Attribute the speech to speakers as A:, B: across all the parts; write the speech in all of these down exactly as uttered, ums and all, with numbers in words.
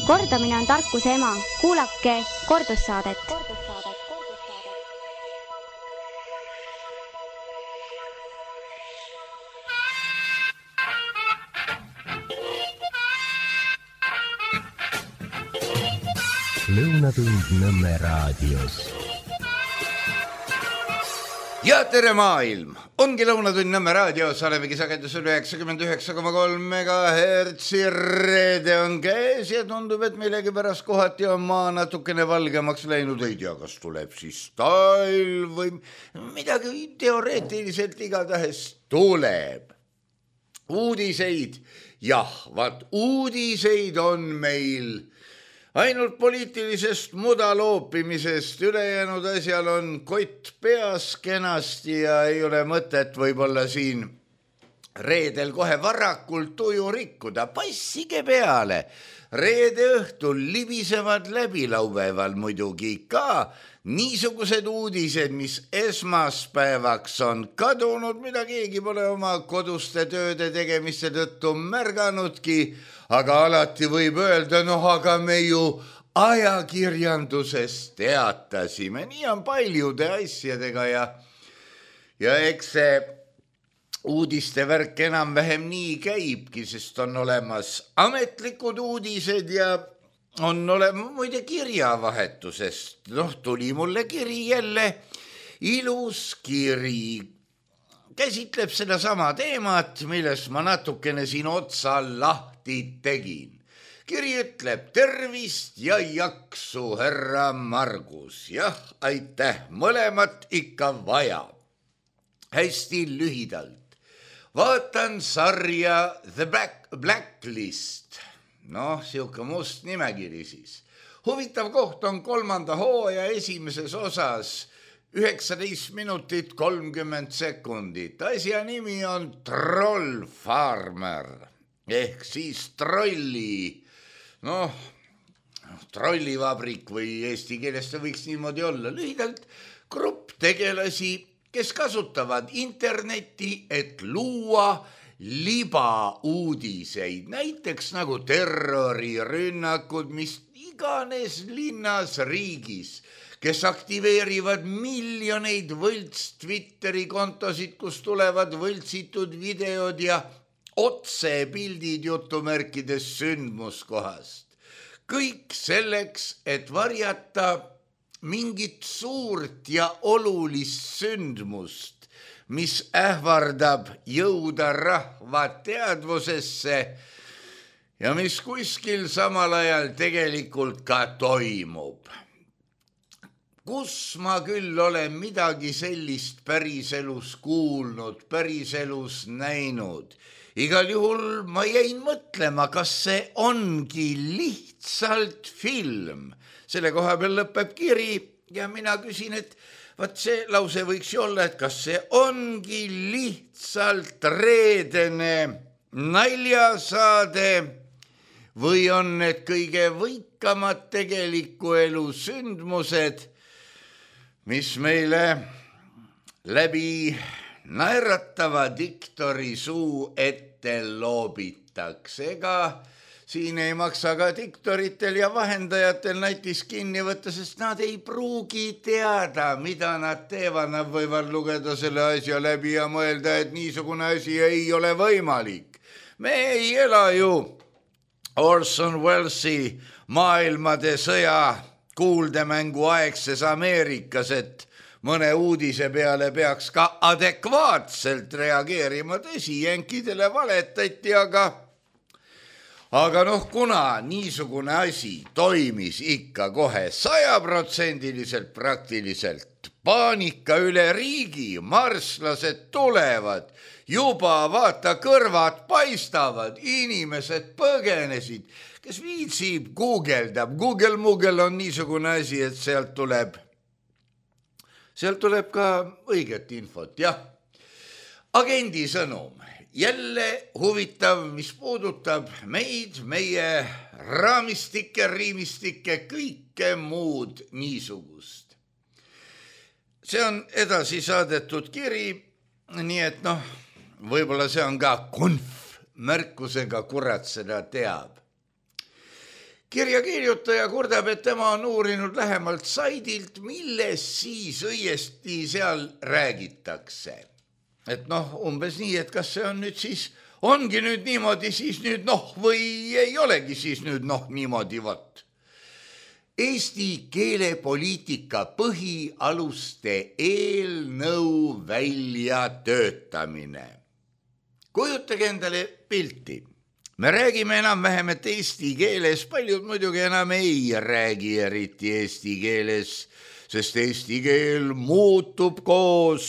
A: Kordamine on tarkuse ema. Kuulake kordussaadet.
B: Lõunatund Nõmme raadios.
C: Ja tere maailm! Ongi Lõunatund Nõmme raadios, olevegi sagedusel üheksakümmend üheksa koma kolm megahertsi. Reede on käes ja tundub, et millegi pärast kohati on maa natukene valgemaks läinud. Ei tea, kas tuleb siis talv või midagi teoreetiliselt igatahes tuleb. Uudiseid, jah, vaat uudiseid on meil ainult poliitilisest mudaloopimisest, ülejäänud asjal on kott peas kenasti ja ei ole mõtet võib-olla siin reedel kohe varakult tuju rikkuda. Passige peale, reede õhtul libisevad läbi laupäeval muidugi ka niisugused uudised, mis esmaspäevaks on kadunud, mida keegi pole oma koduste tööde tegemiste tõttu märganudki, aga alati võib öelda, noh, aga me ju ajakirjanduses teatasime. Nii on paljude asjadega ja, ja eks see uudiste värk enam-vähem nii käibki, sest on olemas ametlikud uudised ja on olema muide kirjavahetusest. Noh, tuli mulle kiri jälle, ilus kiri. Käsitleb seda sama teemat, millest ma natukene siin otsa lahti tegin. Kiri ütleb, tervist ja jaksu, härra Margus. Jah, aitäh, mõlemat ikka vaja. Hästi lühidalt. Vaatan sarja The Black, Blacklist. Noh, siuke must nimekiri siis. Huvitav koht on kolmanda hooaja esimeses osas üheksateist minutit kolmkümmend sekundit. Asja nimi on Troll Farmer ehk siis trolli, noh, trollivabrik või eesti keeles see võiks niimoodi olla. Lühidalt grupp tegelasi, kes kasutavad internetti, et luua libauudiseid, näiteks nagu terrorirünnakud, mis iganes linnas riigis, kes aktiveerivad miljoneid võlts Twitteri kontosid, kus tulevad võltsitud videod ja otsepildid jutumärkides sündmuskohast. Kõik selleks, et varjata mingit suurt ja olulist sündmust, mis ähvardab jõuda rahva teadvusesse ja mis kuskil samal ajal tegelikult ka toimub. Kus ma küll olen midagi sellist päriselus kuulnud, päriselus näinud. Igal juhul ma jäin mõtlema, kas see ongi lihtsalt film. Selle koha peal lõpeb kiri ja mina küsin, et vaat see lause võiks ju olla, et kas see ongi lihtsalt reedene naljasaade või on need kõige võikamad tegeliku elu sündmused, mis meile läbi naeratava diktori suu ette loobitakse. Ega siin ei maksa ka diktoritel ja vahendajatel näiteks kinni võtta, sest nad ei pruugi teada, mida nad teevad. Nad võivad lugeda selle asja läbi ja mõelda, et niisugune asi ei ole võimalik. Me ei ela ju Orson Wellesi maailmade sõja kuuldemängu aegses Ameerikas, et mõne uudise peale peaks ka adekvaatselt reageerima. Tõsi, jänkidele valetati, aga, aga noh, kuna niisugune asi toimis ikka kohe sajaprotsendiliselt praktiliselt, paanika üle riigi, marslased tulevad, juba vaata kõrvad paistavad, inimesed põgenesid, kes viitsib guugeldab. Google Moogle on niisugune asi, et sealt tuleb, sealt tuleb ka õiget infot, jah. Agendi sõnum, jälle huvitav, mis puudutab meid, meie raamistikke, riimistikke, kõike muud niisugust. See on edasi saadetud kiri, nii et noh, võib-olla see on ka konf märkusega, kurat seda teab. kirjakirjutaja kurdab, et tema on uurinud lähemalt saidilt, milles siis õiesti seal räägitakse. Et noh, umbes nii, et kas see on nüüd siis, ongi nüüd niimoodi, siis nüüd noh, või ei olegi siis nüüd noh, niimoodi võt. Eesti keelepoliitika põhialuste eelnõu väljatöötamine. Kujutage endale pilti. Me räägime enam-vähem, et eesti keeles, paljud muidugi enam ei räägi eriti eesti keeles, sest eesti keel muutub koos,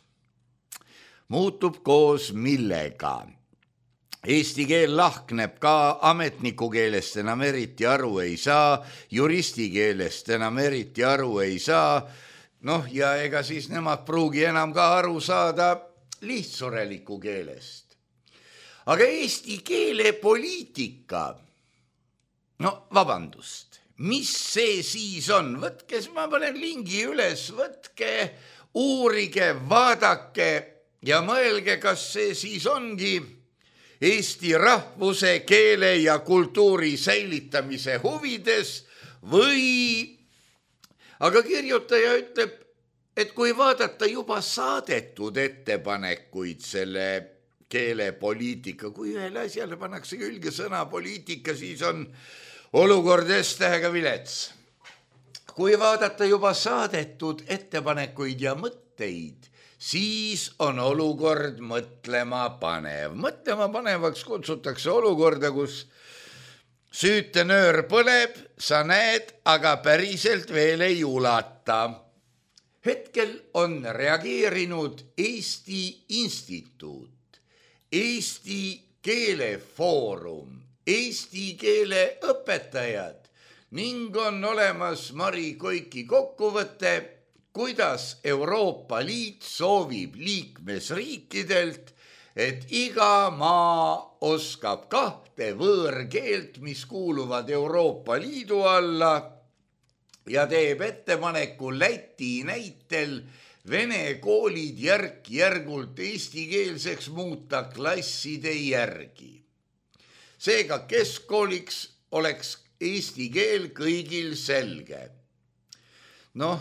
C: muutub koos millega. Eesti keel lahkneb ka ametniku keelest enam eriti aru ei saa, juristi keelest enam eriti aru ei saa, noh ja ega siis nemad pruugi enam ka aru saada lihtsureliku keelest. Aga eesti keele poliitika, no vabandust, mis see siis on? Võtke, ma panen lingi üles, võtke, uurige, vaadake ja mõelge, kas see siis ongi Eesti rahvuse, keele ja kultuuri säilitamise huvides või... Aga kirjutaja ütleb, et kui vaadata juba saadetud ettepanekuid selle keelepoliitika, kui ühele asjale pannakse külge sõna poliitika, siis on olukord S-tähega vilets. Kui vaadata juba saadetud ettepanekuid ja mõtteid, siis on olukord mõtlema panev. Mõtlema panevaks kutsutakse olukorda, kus süütenöör põleb, sa näed, aga päriselt veel ei ulata. Hetkel on reageerinud Eesti Instituut, Eesti Keelefoorum, Eesti keele õpetajad ning on olemas Mari Koiki kokkuvõte, kuidas Euroopa Liit soovib liikmesriikidelt, et iga maa oskab kahte võõrkeelt, mis kuuluvad Euroopa Liidu alla ja teeb ettepaneku Läti näitel vene koolid järk-järgult eestikeelseks muuta klasside järgi. Seega keskkooliks oleks eesti keel kõigil selge. Noh,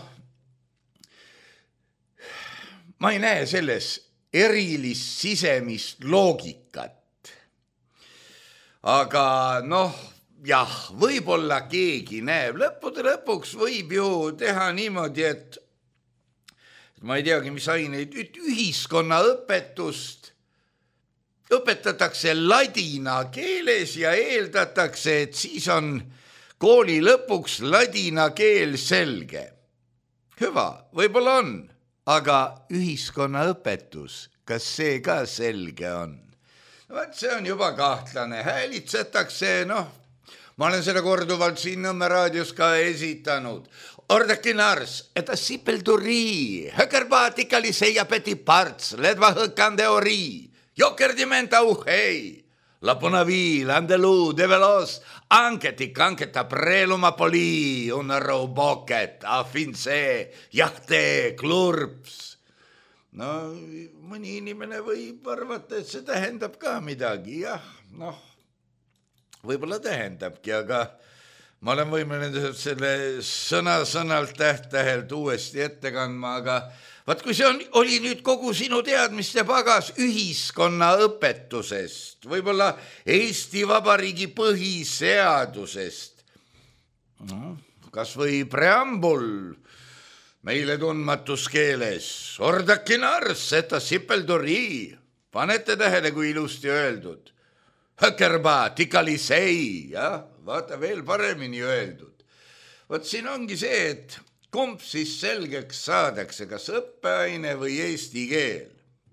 C: ma ei näe selles erilist sisemist loogikat. Aga noh, jah, võib-olla keegi näeb. Lõppude lõpuks võib ju teha niimoodi, et ma ei teagi, mis aineid, ühiskonnaõpetust õpetatakse ladina keeles ja eeldatakse, et siis on kooli lõpuks ladina keel selge. Hüva, võib-olla on, aga ühiskonnaõpetus, kas see ka selge on? Vaat see on juba kahtlane, häälitsetakse, noh, ma olen seda korduvalt siin Nõmme raadios ka esitanud. Ordaki nars, että sippelturii, hökerpaatikali seija peti parts, ledva hõkkan teorii, jokerdimenta uhei, lapuna viil, andeluu, develos, anketi kanketa preluma poli, una roboket, afinse, jahte, klurps. No, mõni inimene võib arvata, et see tähendab ka midagi, jah, noh, võib-olla tähendabki, aga ma olen võimeline selle sõna-sõnalt täht-tähelt uuesti ette kandma, aga vaat kui see on, oli nüüd kogu sinu teadmiste pagas ühiskonnaõpetusest, võib-olla Eesti Vabariigi põhiseadusest, no, kas või preambul meile tundmatus keeles, ordaki nars, eta sipeldurii, panete tähele, kui ilusti öeldud, hökerba, tikalisei, jah, vaata veel paremini öeldud. Vot siin ongi see, et kumb siis selgeks saadakse, kas õppeaine või eesti keel.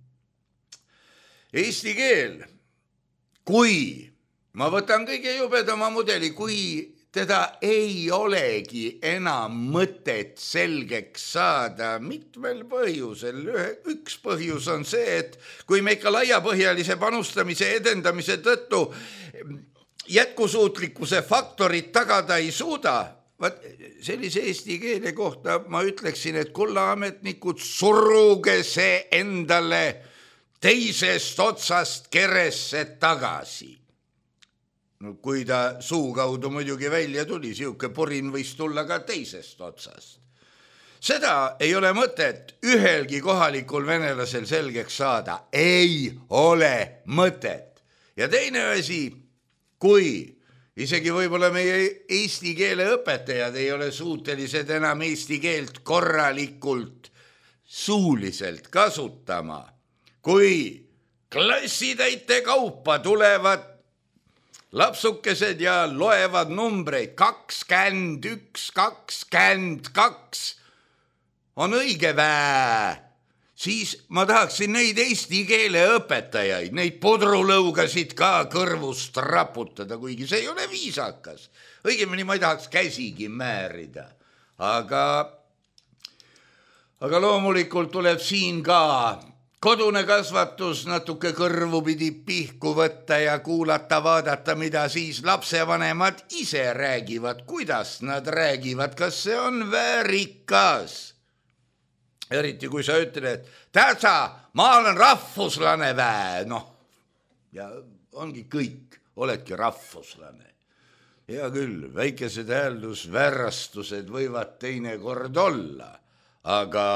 C: Eesti keel, kui, ma võtan kõige jubedama mudeli, kui teda ei olegi enam mõtet selgeks saada mitmel põhjusel. Üks põhjus on see, et kui me ikka laiapõhjalise panustamise edendamise tõttu jätkusuutlikkuse faktorit tagada ei suuda, vaat sellise eesti keele kohta ma ütleksin, et kulla ametnikud, suruge see endale teisest otsast keresse tagasi. kui ta suu kaudu muidugi välja tuli, siuke purin võis tulla ka teisest otsast. Seda ei ole mõtet ühelgi kohalikul venelasel selgeks saada. Ei ole mõtet. Ja teine asi, kui isegi võib-olla meie eesti keele õpetajad ei ole suutelised enam eesti keelt korralikult suuliselt kasutama, kui klassitäite kaupa tulevad lapsukesed ja loevad numbreid kakskümmend üks, kakskümmend kaks on õige vää, siis ma tahaksin neid eesti keele õpetajaid, neid pudrulõugasid ka kõrvust raputada, kuigi see ei ole viisakas. Õigemini ma ei tahaks käsigi määrida, aga, aga loomulikult tuleb siin ka kodune kasvatus natuke kõrvu pidi pihku võtta ja kuulata, vaadata, mida siis lapsevanemad ise räägivad, kuidas nad räägivad, kas see on väärikas. Eriti kui sa ütled, et tähtsa, ma olen rahvuslane vää, noh, ja ongi kõik, oledki rahvuslane. Hea küll, väikesed hääldusvärrastused võivad teine kord olla, aga,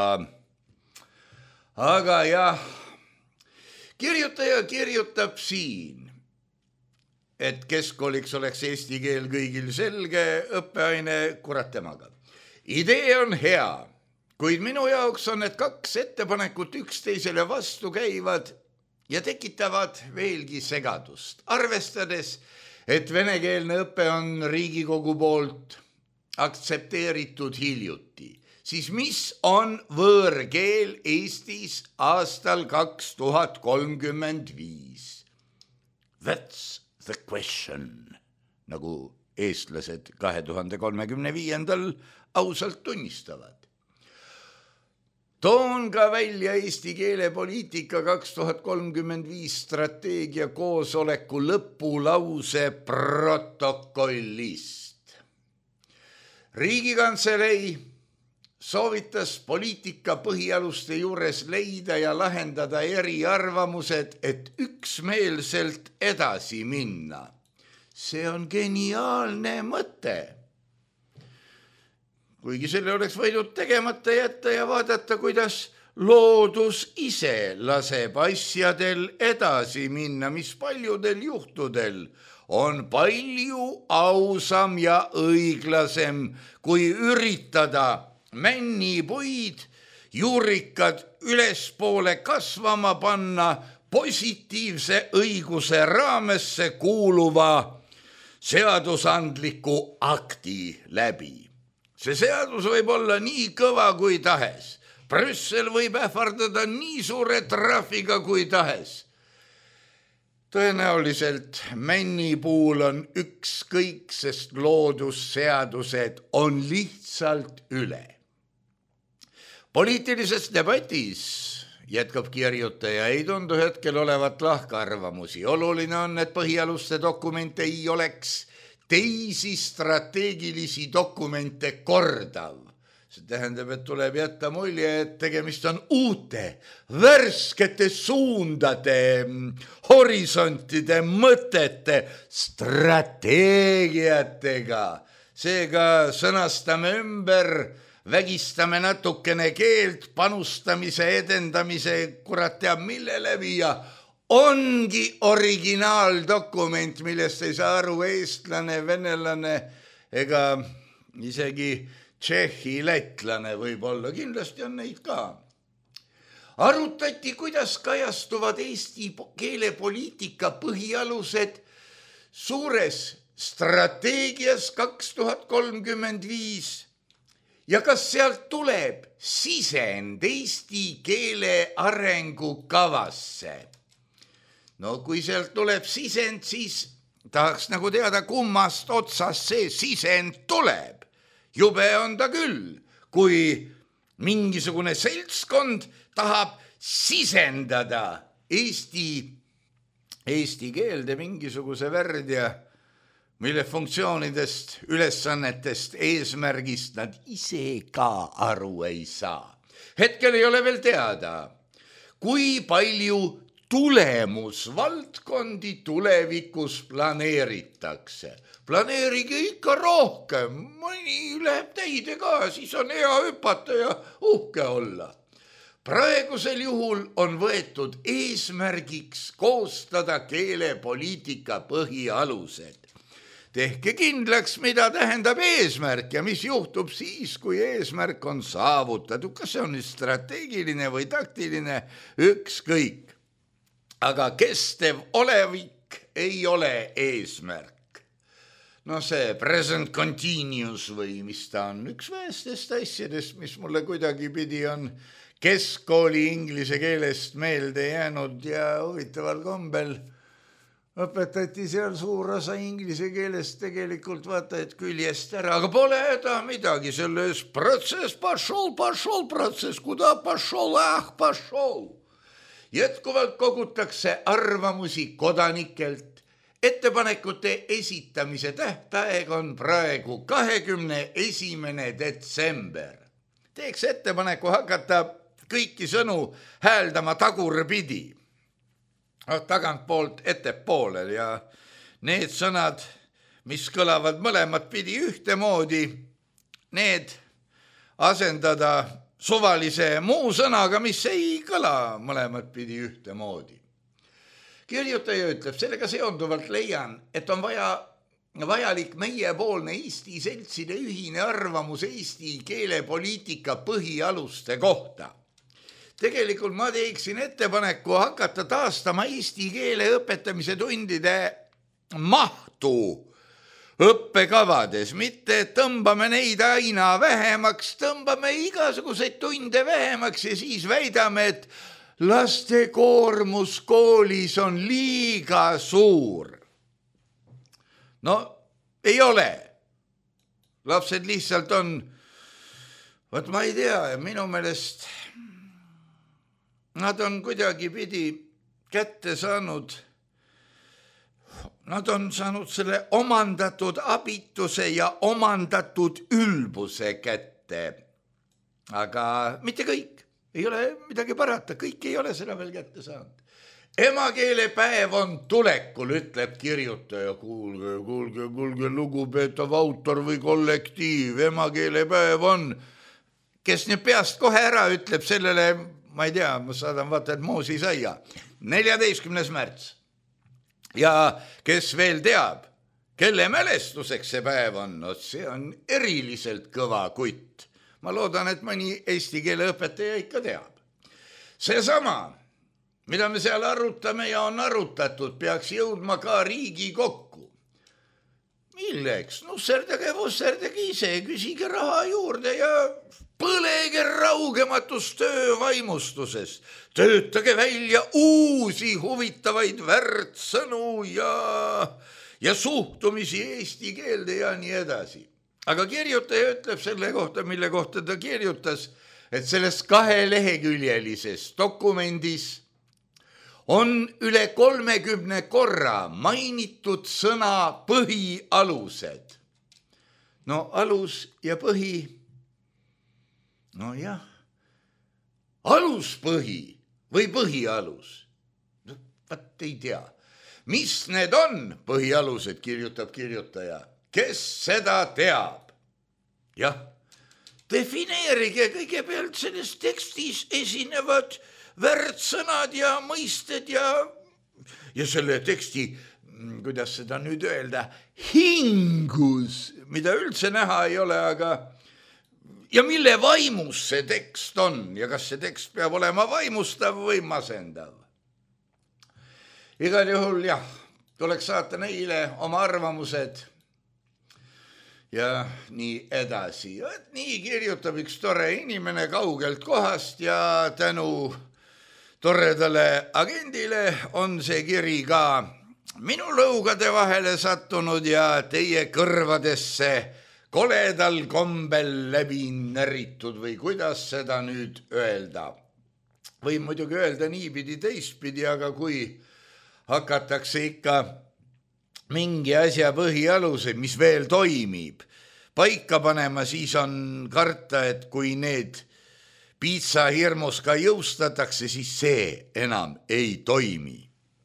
C: aga jah, kirjutaja kirjutab siin, et keskkooliks oleks eesti keel kõigil selge õppeaine, kurat temaga. Idee on hea. Kuid minu jaoks on need kaks ettepanekut üksteisele vastu käivad ja tekitavad veelgi segadust. Arvestades, et venekeelne õpe on Riigikogu poolt aktsepteeritud hiljuti, siis mis on võõrkeel Eestis aastal kaks tuhat kolmkümmend viis? That's the question, nagu eestlased kahe tuhande kolmekümne viiendal ausalt tunnistavad. Toon ka välja eesti keele poliitika kaks tuhat kolmkümmend viis strateegia koosoleku lõpulause protokollist. Riigikantselei soovitas poliitika põhialuste juures leida ja lahendada eriarvamused, et üksmeelselt edasi minna. See on geniaalne mõte. Kuigi selle oleks võinud tegemata jätta ja vaadata, kuidas loodus ise laseb asjadel edasi minna, mis paljudel juhtudel on palju ausam ja õiglasem, kui üritada männipuid, juurikad ülespoole kasvama panna positiivse õiguse raamesse kuuluva seadusandliku akti läbi. See seadus võib olla nii kõva kui tahes. Brüssel võib ähvardada nii suure trahviga kui tahes. Tõenäoliselt männipuul on ükskõik, sest loodusseadused on lihtsalt üle. Poliitilises debatis, jätkab kirjutaja, ei tundu hetkel olevat lahkarvamusi. Oluline on, et põhialuste dokumente ei oleks teisi strateegilisi dokumente kordav. See tähendab, et tuleb jätta mulje, et tegemist on uute, värskete suundade, horisontide, mõtete, strateegiatega. Seega sõnastame ümber, vägistame natukene keelt, panustamise, edendamise, kurat teab mille läbi ja ongi originaaldokument, millest ei saa aru eestlane, venelane ega isegi tšehhi, lätlane võib-olla, kindlasti on neid ka. Arutati, kuidas kajastuvad eesti keelepoliitika põhialused suures strateegias kaks tuhat kolmkümmend viis ja kas sealt tuleb sisend eesti keele arengukavasse. No kui sealt tuleb sisend, siis tahaks nagu teada, kummast otsast see sisend tuleb. Jube on ta küll, kui mingisugune seltskond tahab sisendada eesti, eesti keelde mingisuguse värdja, mille funktsioonidest, ülesannetest, eesmärgist nad ise ka aru ei saa. Hetkel ei ole veel teada, kui palju tulemusvaldkondi tulevikus planeeritakse. Planeerige ikka rohkem, mõni läheb täide ka, siis on hea hüpata ja uhke olla. Praegusel juhul on võetud eesmärgiks koostada keelepoliitika põhialused. Tehke kindlaks, mida tähendab eesmärk ja mis juhtub siis, kui eesmärk on saavutatud. Kas see on strateegiline või taktiline, ükskõik. Aga kestev olevik ei ole eesmärk. No see present continuous või mis ta on, üks väestest asjadest, mis mulle kuidagi pidi on keskkooli inglise keelest meelde jäänud ja huvitaval kombel õpetati seal suur osa inglise keelest tegelikult vaata, et küljest ära, aga pole häda midagi selles protsess, pašol, pašol, protsess, kuda pašol, ah, pašol. Jätkuvalt kogutakse arvamusi kodanikelt. Ettepanekute esitamise tähtaeg on praegu kahekümne esimene detsember. Teeks ettepaneku hakata kõiki sõnu hääldama tagurpidi. Tagantpoolt ettepoole ja need sõnad, mis kõlavad mõlemat pidi ühtemoodi, need asendada suvalise muu sõnaga, mis ei kõla mõlemat pidi ühtemoodi. Kirjutaja ütleb, sellega seonduvalt leian, et on vaja, vajalik meiepoolne Eesti seltside ühine arvamus Eesti keelepoliitika põhialuste kohta. Tegelikult ma teeksin ettepaneku hakata taastama eesti keele õpetamise tundide mahtu õppekavades, mitte tõmbame neid aina vähemaks, tõmbame igasuguseid tunde vähemaks ja siis väidame, et laste koormus koolis on liiga suur. No ei ole. Lapsed lihtsalt on, võt ma ei tea, minu meelest nad on kuidagi pidi kätte saanud, nad on saanud selle omandatud abituse ja omandatud ülbuse kätte. Aga mitte kõik. Ei ole midagi parata, kõik ei ole seda veel kätte saanud. Emakeelepäev on tulekul, ütleb kirjutaja. Kuulge, kuulge, kuulge, lugupeetav autor või kollektiiv, emakeelepäev on. Kes nüüd peast kohe ära ütleb sellele, ma ei tea, ma saadan vaata, et moosi saia. neljateistkümnes märts. Ja kes veel teab, kelle mälestuseks see päev on, no see on eriliselt kõva kutt. Ma loodan, et mõni eesti keele õpetaja ikka teab. Seesama, mida me seal arutame ja on arutatud, peaks jõudma ka riigi kokku. Milleks? Nusserdage, vusserdage ise, küsige raha juurde ja põlege raugematus töövaimustuses. Töötage välja uusi huvitavaid värtsõnu ja, ja suhtumisi eesti keelde ja nii edasi. Aga kirjutaja ütleb selle kohta, mille kohta ta kirjutas, et selles kaheleheküljelises dokumendis on üle kolmekümne korra mainitud sõna põhialused. No alus ja põhi, no jah, aluspõhi või põhialus, no vaat ei tea. Mis need on põhialused, kirjutab kirjutaja? Kes seda teab? Jah, defineerige kõigepealt selles tekstis esinevad värtsõnad ja mõisted ja, ja selle teksti, kuidas seda nüüd öelda, hingus, mida üldse näha ei ole, aga ja mille vaimus see tekst on ja kas see tekst peab olema vaimustav või masendav. Igal juhul jah, tuleks saata neile oma arvamused ja nii edasi. Nii kirjutab üks tore inimene kaugelt kohast ja tänu toredale agendile on see kiri ka minu lõugade vahele sattunud ja teie kõrvadesse koledal kombel läbi näritud või kuidas seda nüüd öelda. Või muidugi öelda niipidi teistpidi, aga kui hakatakse ikka mingi asja põhialuse, mis veel toimib, paika panema, siis on karta, et kui need piitsa hirmus ka jõustatakse, siis see enam ei toimi.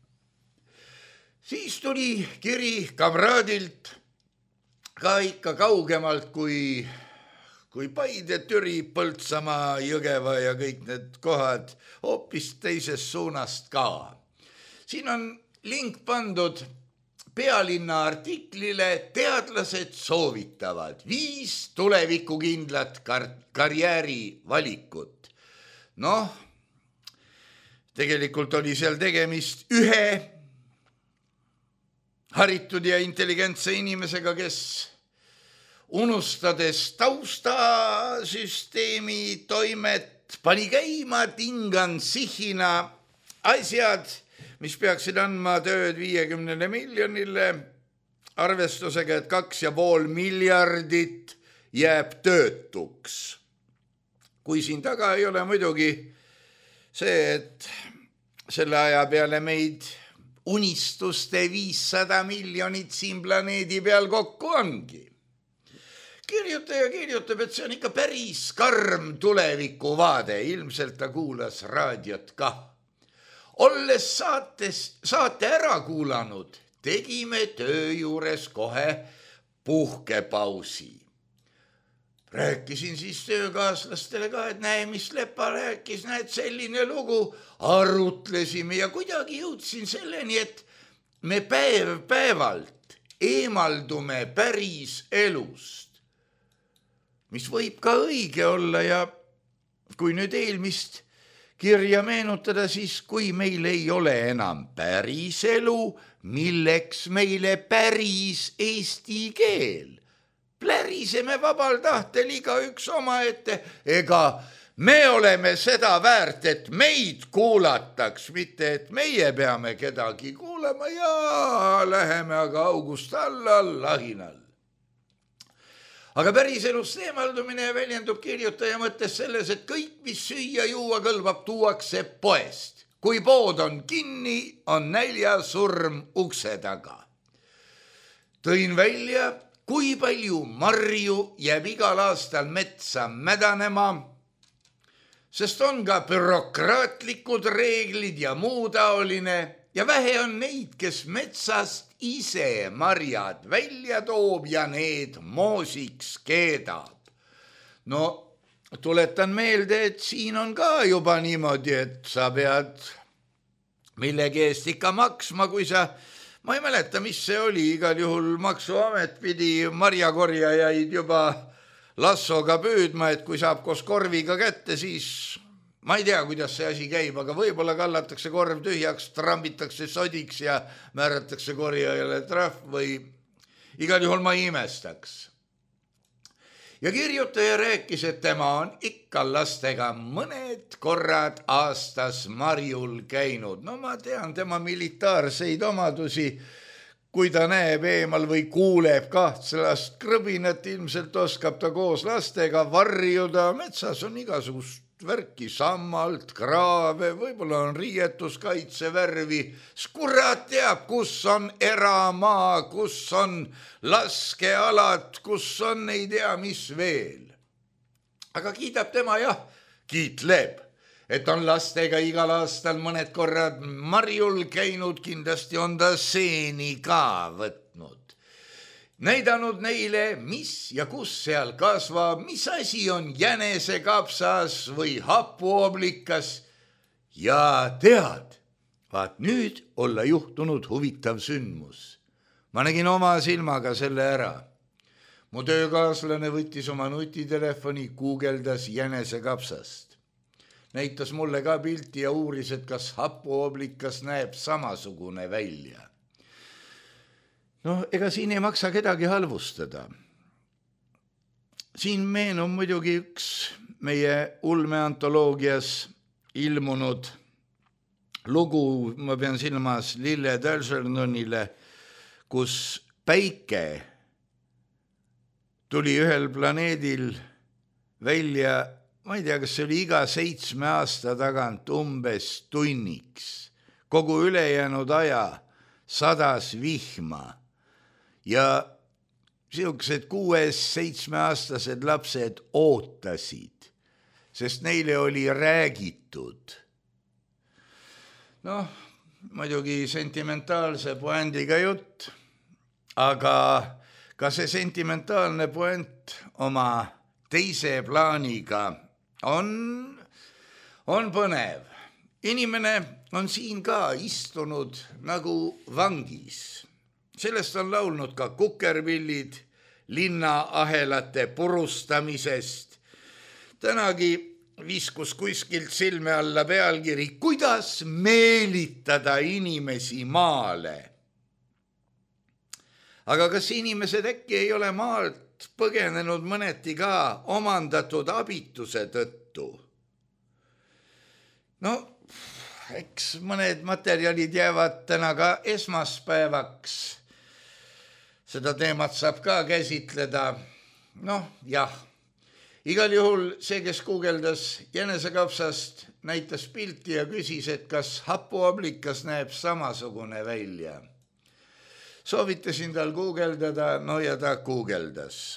C: Siis tuli kiri kamraadilt ka ikka kaugemalt kui, kui Paide, Türi, Põltsamaa, Jõgeva ja kõik need kohad hoopis teisest suunast ka. Siin on link pandud Pealinna artiklile Teadlased soovitavad viis tulevikukindlat kar- karjääri valikut. Noh, tegelikult oli seal tegemist ühe haritud ja intelligentse inimesega, kes unustades taustasüsteemi toimet pani käima tingan sihina asjad, mis peaksid andma tööd viiekümnele miljonile, arvestusega, et kaks ja pool miljardit jääb töötuks. Kui siin taga ei ole muidugi see, et selle aja peale meid unistuste viissada miljonit siin planeedi peal kokku ongi. Kirjutaja kirjutab, et see on ikka päris karm tulevikuvaade, ilmselt ta kuulas raadiot kah. Olles saates, saate ära kuulanud, tegime töö juures kohe puhkepausi. Rääkisin siis töökaaslastele ka, et näe, mis Lepa rääkis, näed selline lugu, arutlesime ja kuidagi jõudsin selleni, et me päev päevalt eemaldume päris elust, mis võib ka õige olla ja kui nüüd eelmist kirja meenutada, siis kui meil ei ole enam päris elu, milleks meile päris eesti keel? Pläriseme vabal tahtel iga üks oma ette, ega me oleme seda väärt, et meid kuulataks, mitte et meie peame kedagi kuulama ja läheme aga august alla lahinal. Aga päris elust eemaldumine väljendub kirjutaja mõttes selles, et kõik, mis süüa juua kõlbab, tuuakse poest. Kui pood on kinni, on näljasurm ukse taga. Tõin välja, kui palju marju jääb igal aastal metsa mädanema, sest on ka bürokraatlikud reeglid ja muu taoline ja vähe on neid, kes metsast ise marjad välja toob ja need moosiks keedab. No, tuletan meelde, et siin on ka juba niimoodi, et sa pead millegi eest ikka maksma, kui sa, ma ei mäleta, mis see oli, igal juhul maksuamet pidi marjakorjajaid juba lassoga püüdma, et kui saab koos korviga kätte, siis ma ei tea, kuidas see asi käib, aga võib-olla kallatakse korv tühjaks, trambitakse sodiks ja määratakse korjajale trahv või igal juhul ma imestaks. Ja kirjutaja rääkis, et tema on ikka lastega mõned korrad aastas marjul käinud. No ma tean tema militaarseid omadusi, kui ta näeb eemal või kuuleb kahtselast krõbinat, ilmselt oskab ta koos lastega varjuda. Metsas on igasugust värki, sammalt, kraave, võib-olla on riietuskaitsevärvi. Kurat teab, kus on eramaa, kus on laskealad, kus on ei tea mis veel. Aga kiidab tema jah, kiitleb, et on lastega igal aastal mõned korrad marjul käinud, kindlasti on ta seeni ka võtnud. Näidanud neile, mis ja kus seal kasvab, mis asi on jänesekapsas või hapuoblikas ja tead, vaat nüüd olla juhtunud huvitav sündmus. Ma nägin oma silmaga selle ära. Mu töökaaslane võttis oma nutitelefoni, guugeldas jänesekapsast. Näitas mulle ka pilti ja uuris, et kas hapuoblikas näeb samasugune välja. No, ega siin ei maksa kedagi halvustada. Siin meenub muidugi üks meie ulmeantoloogias ilmunud lugu, ma pean silmas Lille D'Algernonile, kus päike tuli ühel planeedil välja, ma ei tea, kas see oli iga seitsme aasta tagant umbes tunniks. Kogu ülejäänud aja sadas vihma. Ja siuksed kuues, seitsmeaastased lapsed ootasid, sest neile oli räägitud. Noh, muidugi sentimentaalse puändiga jutt, aga ka see sentimentaalne puänt oma teise plaaniga on, on põnev. Inimene on siin ka istunud nagu vangis. Sellest on laulnud ka Kukerpillid linnaahelate purustamisest. Tänagi viskus kuskilt silme alla pealkiri, kuidas meelitada inimesi maale. Aga kas inimesed äkki ei ole maalt põgenenud mõneti ka omandatud abituse tõttu? No, eks mõned materjalid jäävad täna ka esmaspäevaks. Seda teemat saab ka käsitleda. Noh, jah. Igal juhul see, kes guugeldas jänesekapsast, näitas pilti ja küsis, et kas hapuoblikas näeb samasugune välja. Soovitasin tal guugeldada, no ja ta guugeldas.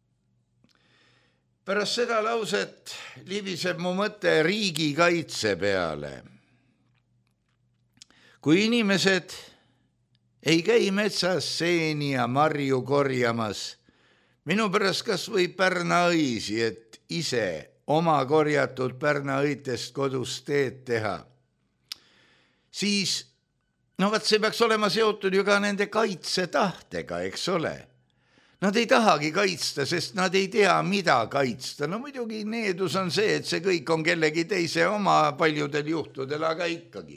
C: Pärast seda lauset libiseb mu mõte riigikaitse peale. Kui inimesed ei käi metsas seeni ja marju korjamas, minu pärast kas või pärnaõisi, et ise oma korjatud pärnaõitest kodus teed teha, siis no vaat see peaks olema seotud ju ka nende kaitsetahtega, eks ole. Nad ei tahagi kaitsta, sest nad ei tea, mida kaitsta. No muidugi needus on see, et see kõik on kellegi teise oma paljudel juhtudel, aga ikkagi.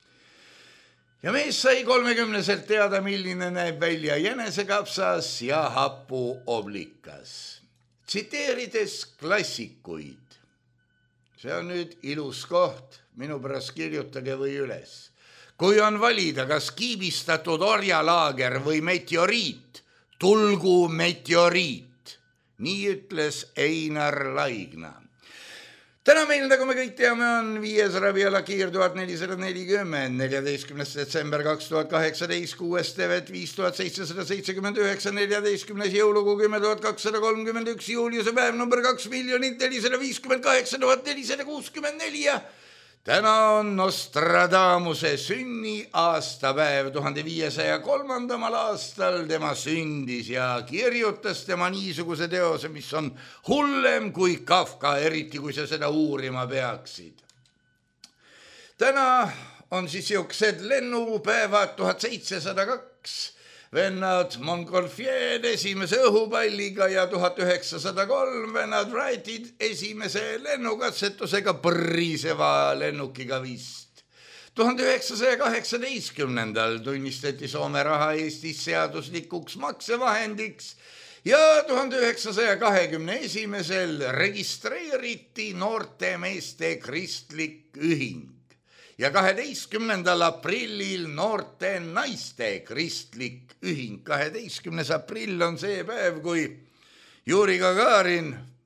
C: Ja mees sai kolmekümneselt teada, milline näeb välja jänesekapsas ja hapuoblikas. Tsiteerides klassikuid. See on nüüd ilus koht, minu pärast kirjutage või üles. Kui on valida, kas kiibistatud orjalaager või meteoriit, tulgu meteoriit, nii ütles Einar Laigna. Täna meil, nagu me kõik teame, on viies rabialakiir tuhat nelisada nelikümmend, neljateistkümnes detsember kaks tuhat kaheksateist, kuues tevet viis tuhat seitsesada seitsekümmend üheksa, neljateistkümnes jõulukuu kümme tuhat kakssada kolmkümmend üks, juuliuse päev number kaks miljonit nelisada viiskümmend kaheksa tuhat nelisada kuuskümmend neli ja täna on Nostradamuse sünni aastapäev. tuhande viiesaja kolmandamal aastal tema sündis ja kirjutas tema niisuguse teose, mis on hullem kui Kafka, eriti kui sa seda uurima peaksid. Täna on siis siuksed lennupäevad tuhat seitsesada kaks, vennad Montgolfier esimese õhupalliga ja tuhat üheksasada kolm vennad Wrightid esimese lennukatsetusega põriseva lennukiga vist. tuhande üheksasaja kaheksateistkümnendal tunnistati Soome raha Eestis seaduslikuks maksevahendiks ja tuhande üheksasaja kahekümne esimesel registreeriti noorte meeste kristlik ühing. Ja kaheteistkümnendal aprillil noorte naiste kristlik ühing. kaheteistkümnes aprill on see päev, kui Juri Gagarin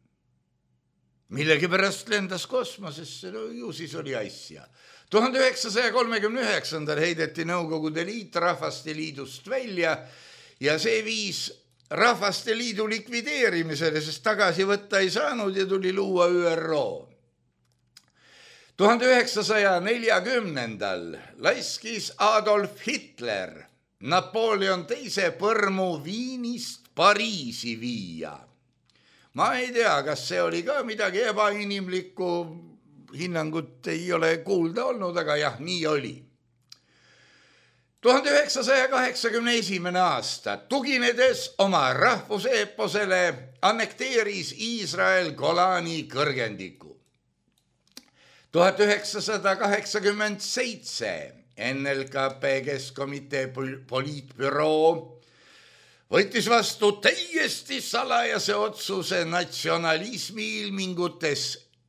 C: millegipärast lendas kosmosesse, no ju siis oli asja. tuhande üheksasaja kolmekümne üheksandal heideti Nõukogude Liit Rahvaste Liidust välja ja see viis Rahvaste Liidu likvideerimisele, sest tagasi võtta ei saanud ja tuli luua Ü R O. tuhande üheksasaja neljakümnendal laskis Adolf Hitler Napoleon teise põrmu Viinist Pariisi viia. Ma ei tea, kas see oli ka midagi ebainimlikku, hinnangut ei ole kuulda olnud, aga jah, nii oli. tuhande üheksasaja kaheksakümne esimene aasta, tuginedes oma rahvuseeposele, annekteeris Iisrael Golani kõrgendiku. tuhat üheksasada kaheksakümmend seitse N L K P Keskkomitee poliitbüroo võttis vastu täiesti salajase otsuse natsionalismi ilmingutes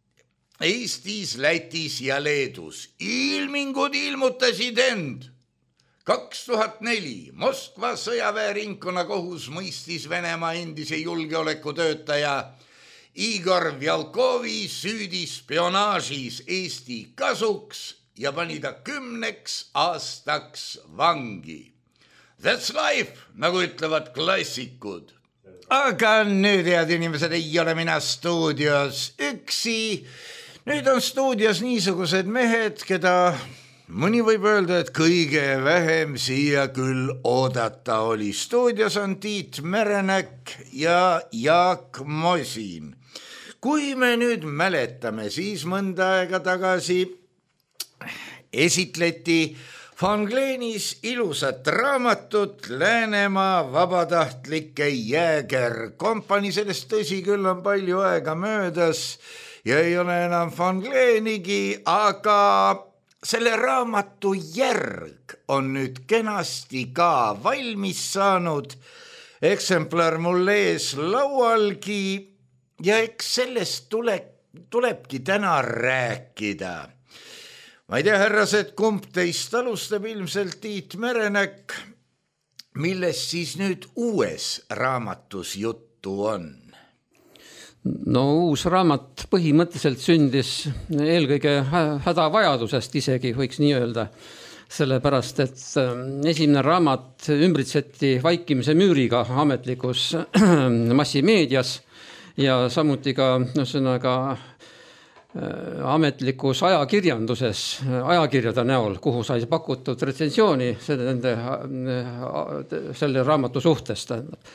C: Eestis, Lätis ja Leedus. Ilmingud ilmutasid end. kaks tuhat neli Moskva sõjaväeringkonna kohus mõistis Venemaa endise julgeolekutöötaja Igor Vjalkovi süüdi spionaažis Eesti kasuks ja pani ta kümneks aastaks vangi. That's life, nagu ütlevad klassikud. aga nüüd, head inimesed, ei ole mina stuudios üksi. Nüüd on stuudios niisugused mehed, keda mõni võib öelda, et kõige vähem siia küll oodata oli. Stuudios on Tiit Merenek ja Jaak Mosin. Kui me nüüd mäletame, siis mõnda aega tagasi esitleti Van Gleenis ilusat raamatut Läänemaa vabatahtlike jäägerkompanii. Sellest tõsi küll on palju aega möödas ja ei ole enam Van Gleenigi, aga selle raamatu järg on nüüd kenasti ka valmis saanud. Eksemplar mul ees laualgi ja eks sellest tule, tulebki täna rääkida. Ma ei tea, härrased, kumb teist alustab, ilmselt Tiit Merenek, millest siis nüüd uues raamatus juttu on?
D: No uus raamat põhimõtteliselt sündis eelkõige hädavajadusest isegi, võiks nii öelda. Sellepärast, et esimene raamat ümbritseti vaikimise müüriga ametlikus massimeedias ja samuti ka, ühesõnaga, ametlikus ajakirjanduses, ajakirjade näol, kuhu sai pakutud retsensiooni selle, selle raamatu suhtest.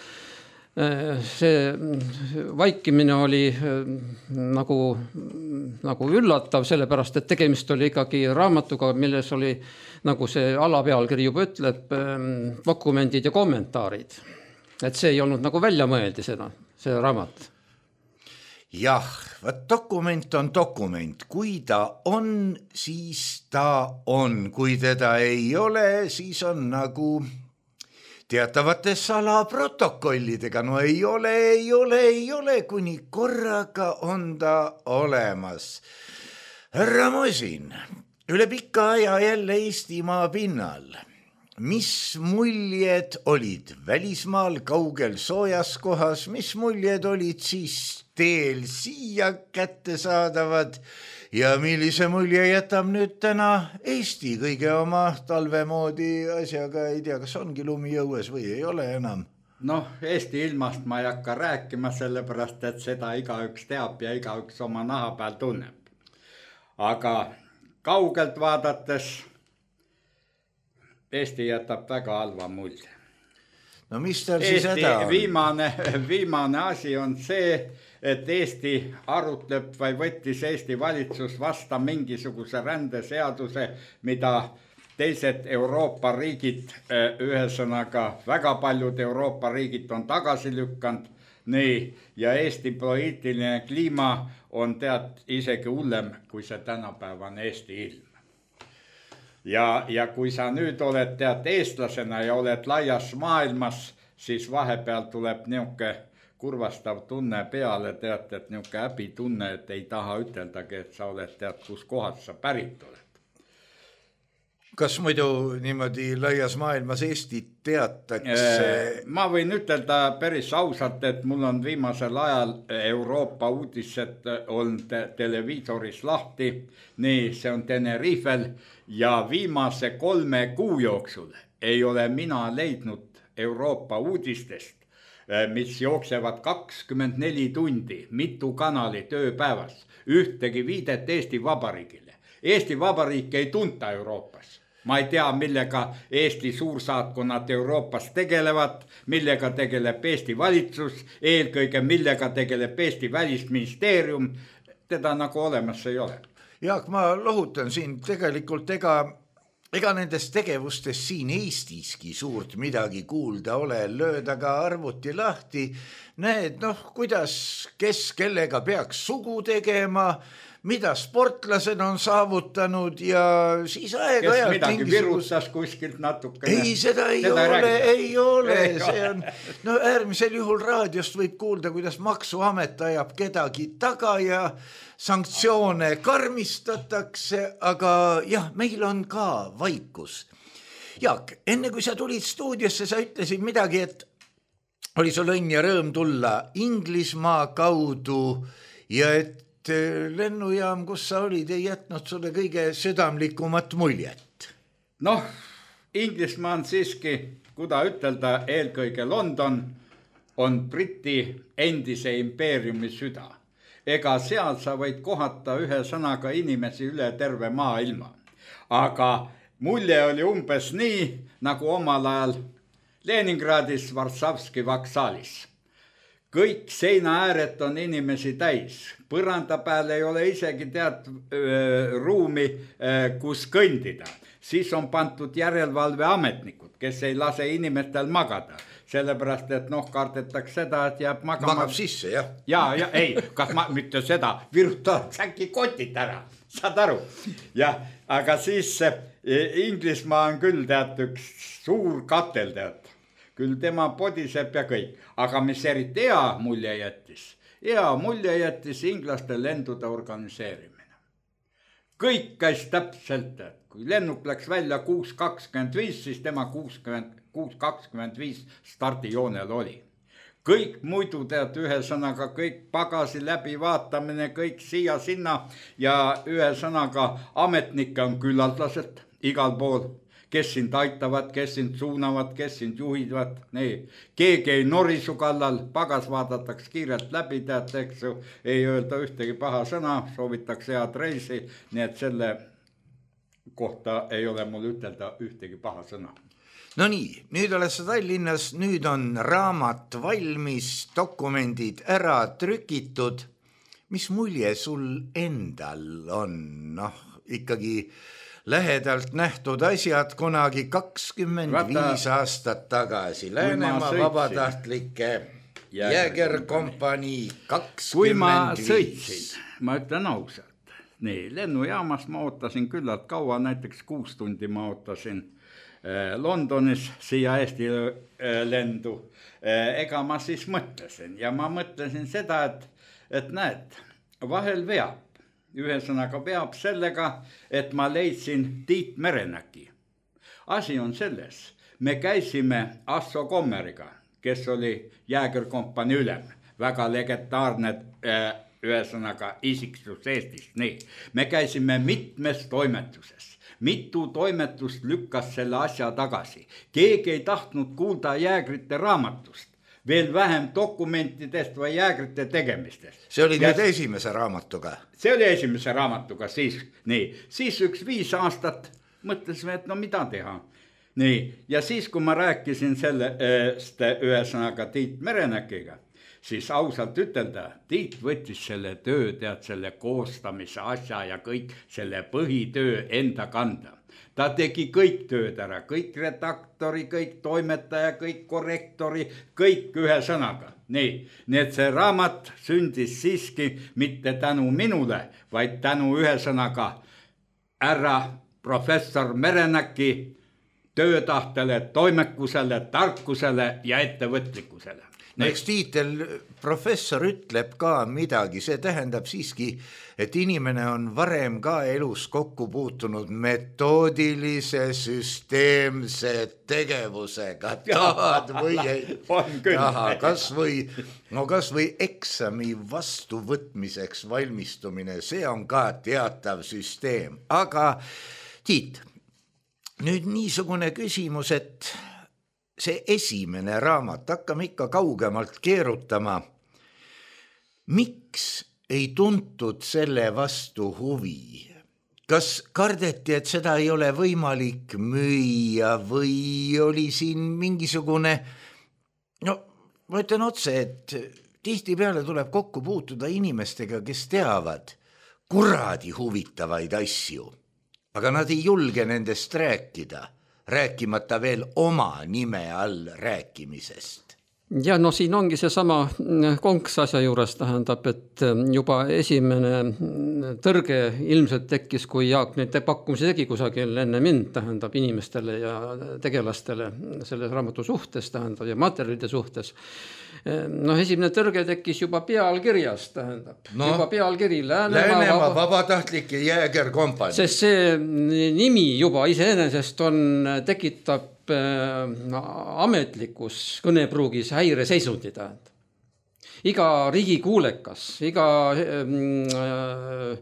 D: See vaikimine oli nagu, nagu üllatav, sellepärast, et tegemist oli ikkagi raamatuga, milles oli, nagu see alapealkiri juba ütleb, dokumendid ja kommentaarid. Et see ei olnud nagu välja mõeldi seda, see raamat.
C: Jah, võt dokument on dokument. Kui ta on, siis ta on. Kui teda ei ole, siis on nagu teatavate salaprotokollidega. No ei ole, ei ole, ei ole, kuni korraga on ta olemas. Härra Mosin, üle pika aja jälle Eestimaa pinnal. Mis muljed olid välismaal kaugel soojas kohas? Mis muljed olid siis teel siia kätte saadavad ja millise mulje jätab nüüd täna Eesti kõige oma talvemoodi asjaga? Ei tea, kas ongi lumi jõues või ei ole enam?
E: Noh, Eesti ilmast ma ei hakka rääkima, sellepärast, et seda igaüks teab ja igaüks oma naha peal tunneb. Aga kaugelt vaadates Eesti jätab väga halva mulje.
C: No mis tal siis häda on?
E: Viimane, viimane asi on see, et Eesti arutleb või võttis Eesti valitsus vasta mingisuguse rändeseaduse, mida teised Euroopa riigid, ühesõnaga väga paljud Euroopa riigid on tagasi lükkanud. Nii, ja Eesti poliitiline kliima on tead isegi hullem, kui see tänapäevane Eesti ilm. Ja, ja kui sa nüüd oled tead eestlasena ja oled laias maailmas, siis vahepeal tuleb niuke kurvastav tunne peale, tead, et niuke häbi tunne, et ei taha üteldagi, et sa oled tead, kus kohas sa pärit oled.
C: Kas muidu niimoodi laias maailmas Eestit teatakse?
E: Ma võin ütelda päris ausalt, et mul on viimasel ajal Euroopa uudised olnud televiisoris lahti. Nii, see on Tenerifel ja viimase kolme kuu jooksul ei ole mina leidnud Euroopa uudistest, mis jooksevad kakskümmend neli tundi, mitu kanalit ööpäevas, ühtegi viidet Eesti Vabariigile. Eesti Vabariik ei tunta Euroopas. Ma ei tea, millega Eesti suursaatkonnad Euroopas tegelevad, millega tegeleb Eesti valitsus, eelkõige millega tegeleb Eesti välisministeerium. Teda nagu olemas ei ole.
C: Jaak, ma lohutan siin tegelikult ega, ega nendest tegevustest siin Eestiski suurt midagi kuulda ole. Lööd aga arvuti lahti, näed, noh, kuidas, kes kellega peaks sugu tegema, mida sportlased on saavutanud ja siis aega
E: kes midagi mingisugust... virutas kuskilt natuke.
C: Ei, seda ei seda ole, räägita. ei ole. See on, no äärmisel juhul raadiost võib kuulda, kuidas maksuamet ajab kedagi taga ja sanktsioone karmistatakse, aga jah, meil on ka vaikus. Jaak, enne kui sa tulid stuudiosse, sa ütlesid midagi, et oli sul õnn ja rõõm tulla Inglismaa kaudu ja et lennujaam, kus sa olid, ei jätnud sulle kõige südamlikumat muljet?
E: Noh, Inglismaa on siiski, kuda ütelda, eelkõige London, on Briti endise impeeriumi süda. Ega seal sa võid kohata ühe sõnaga inimesi üle terve maailma. Aga mulje oli umbes nii, nagu omal ajal Leningradis Varssavski vaksaalis. Kõik seina ääret on inimesi täis. Põranda peal ei ole isegi tead öö, ruumi, öö, kus kõndida. Siis on pantud järelevalveametnikud, kes ei lase inimestel magada. Sellepärast, et noh, kardetakse seda, et jääb magama.
C: Magab sisse, jah.
E: Ja, ja ei, kas ma mitte seda, virutavad säki kotit ära, saad aru. Ja, aga siis Inglismaa on küll tead üks suur katel tead. Küll tema podiseb ja kõik. Aga mis eriti hea mulje jättis, hea mulje jättis inglaste lendude organiseerimine. Kõik käis täpselt, et kui lennuk läks välja kuus kakskümmend viis, siis tema kuus kakskümmend viis stardijoonel oli. Kõik muidu tead ühe sõnaga, kõik pagasi läbi vaatamine, kõik siia sinna ja ühe sõnaga ametnikke on küllaldaselt igal pool, kes sind aitavad, kes sind suunavad, kes sind juhivad. Nee. Keegi ei norisu kallal, pagas vaadatakse kiirelt läbi, tead, eks ju, ei öelda ühtegi paha sõna, soovitakse head reisi, nii et selle kohta ei ole mul ütelda ühtegi paha sõna.
C: No nii, nüüd oled sa Tallinnas, nüüd on raamat valmis, dokumendid ära trükitud. Mis mulje sul endal on? Noh, ikkagi lähedalt nähtud asjad kunagi kakskümmend viis aastat tagasi. Läänemaa vabatahtlike jäägerkompanii kakskümmend viis. Kui ma
E: sõitsin, ma ütlen ausalt, nii, lennujaamas ma ootasin küllalt kaua, näiteks kuus tundi ma ootasin Londonis siia Eesti lendu. Ega ma siis mõtlesin ja ma mõtlesin seda, et, et näed, vahel veab. Ühesõnaga veab sellega, et ma leidsin Tiit Merenäki. Asi on selles, me käisime Asso Kommeriga, kes oli jäägerkompanii ülem, väga legendaarne ühesõnaga isiksus Eestist. Nii. Me käisime mitmes toimetuses. Mitu toimetust lükkas selle asja tagasi. Keegi ei tahtnud kuulda jäägrite raamatust, veel vähem dokumentidest või jäägrite tegemistest.
C: See oli ja nüüd esimese raamatuga?
E: See oli esimese raamatuga, siis, nii, siis üks viis aastat mõtlesime, et no mida teha. Nii, ja siis kui ma rääkisin sellest ühesõnaga Tiit Merenäkiga, siis ausalt ütelda, Tiit võttis selle töö, tead, selle koostamise asja ja kõik selle põhitöö enda kanda. Ta tegi kõik tööd ära, kõik redaktori, kõik toimetaja, kõik korrektori, kõik ühe sõnaga. Nii, nii et see raamat sündis siiski mitte tänu minule, vaid tänu ühe sõnaga härra professor Merenäki töötahtele, toimekusele, tarkusele ja ettevõtlikkusele.
C: No eks tiitel professor ütleb ka midagi, see tähendab siiski, et inimene on varem ka elus kokku puutunud metoodilise, süsteemse tegevusega. Tahad või ei taha, kas või, no kas või eksami vastuvõtmiseks valmistumine, see on ka teatav süsteem. Aga Tiit, nüüd niisugune küsimus, et see esimene raamat, hakkame ikka kaugemalt keerutama. Miks ei tuntud selle vastu huvi? Kas kardeti, et seda ei ole võimalik müüa või oli siin mingisugune, no ma ütlen otse, et tihtipeale tuleb kokku puutuda inimestega, kes teavad kuradi huvitavaid asju, aga nad ei julge nendest rääkida. Rääkimata veel oma nime all rääkimisest.
D: Ja no siin ongi see sama konks asja juures, tähendab, et juba esimene tõrge ilmselt tekkis, kui Jaak neid pakkumisi tegi kusagil enne mind, tähendab inimestele ja tegelastele selle raamatu suhtes, tähendab, ja materjalide suhtes. No esimene tõrge tekkis juba pealkirjas, tähendab, no, juba pealkiri
C: Läänemaa vaba... vabatahtlike jäägerkompanii.
D: Sest see nimi juba iseenesest on, tekitab no, ametlikus kõnepruugis häire seisundi, tähendab. Iga riigikuulekas, iga äh,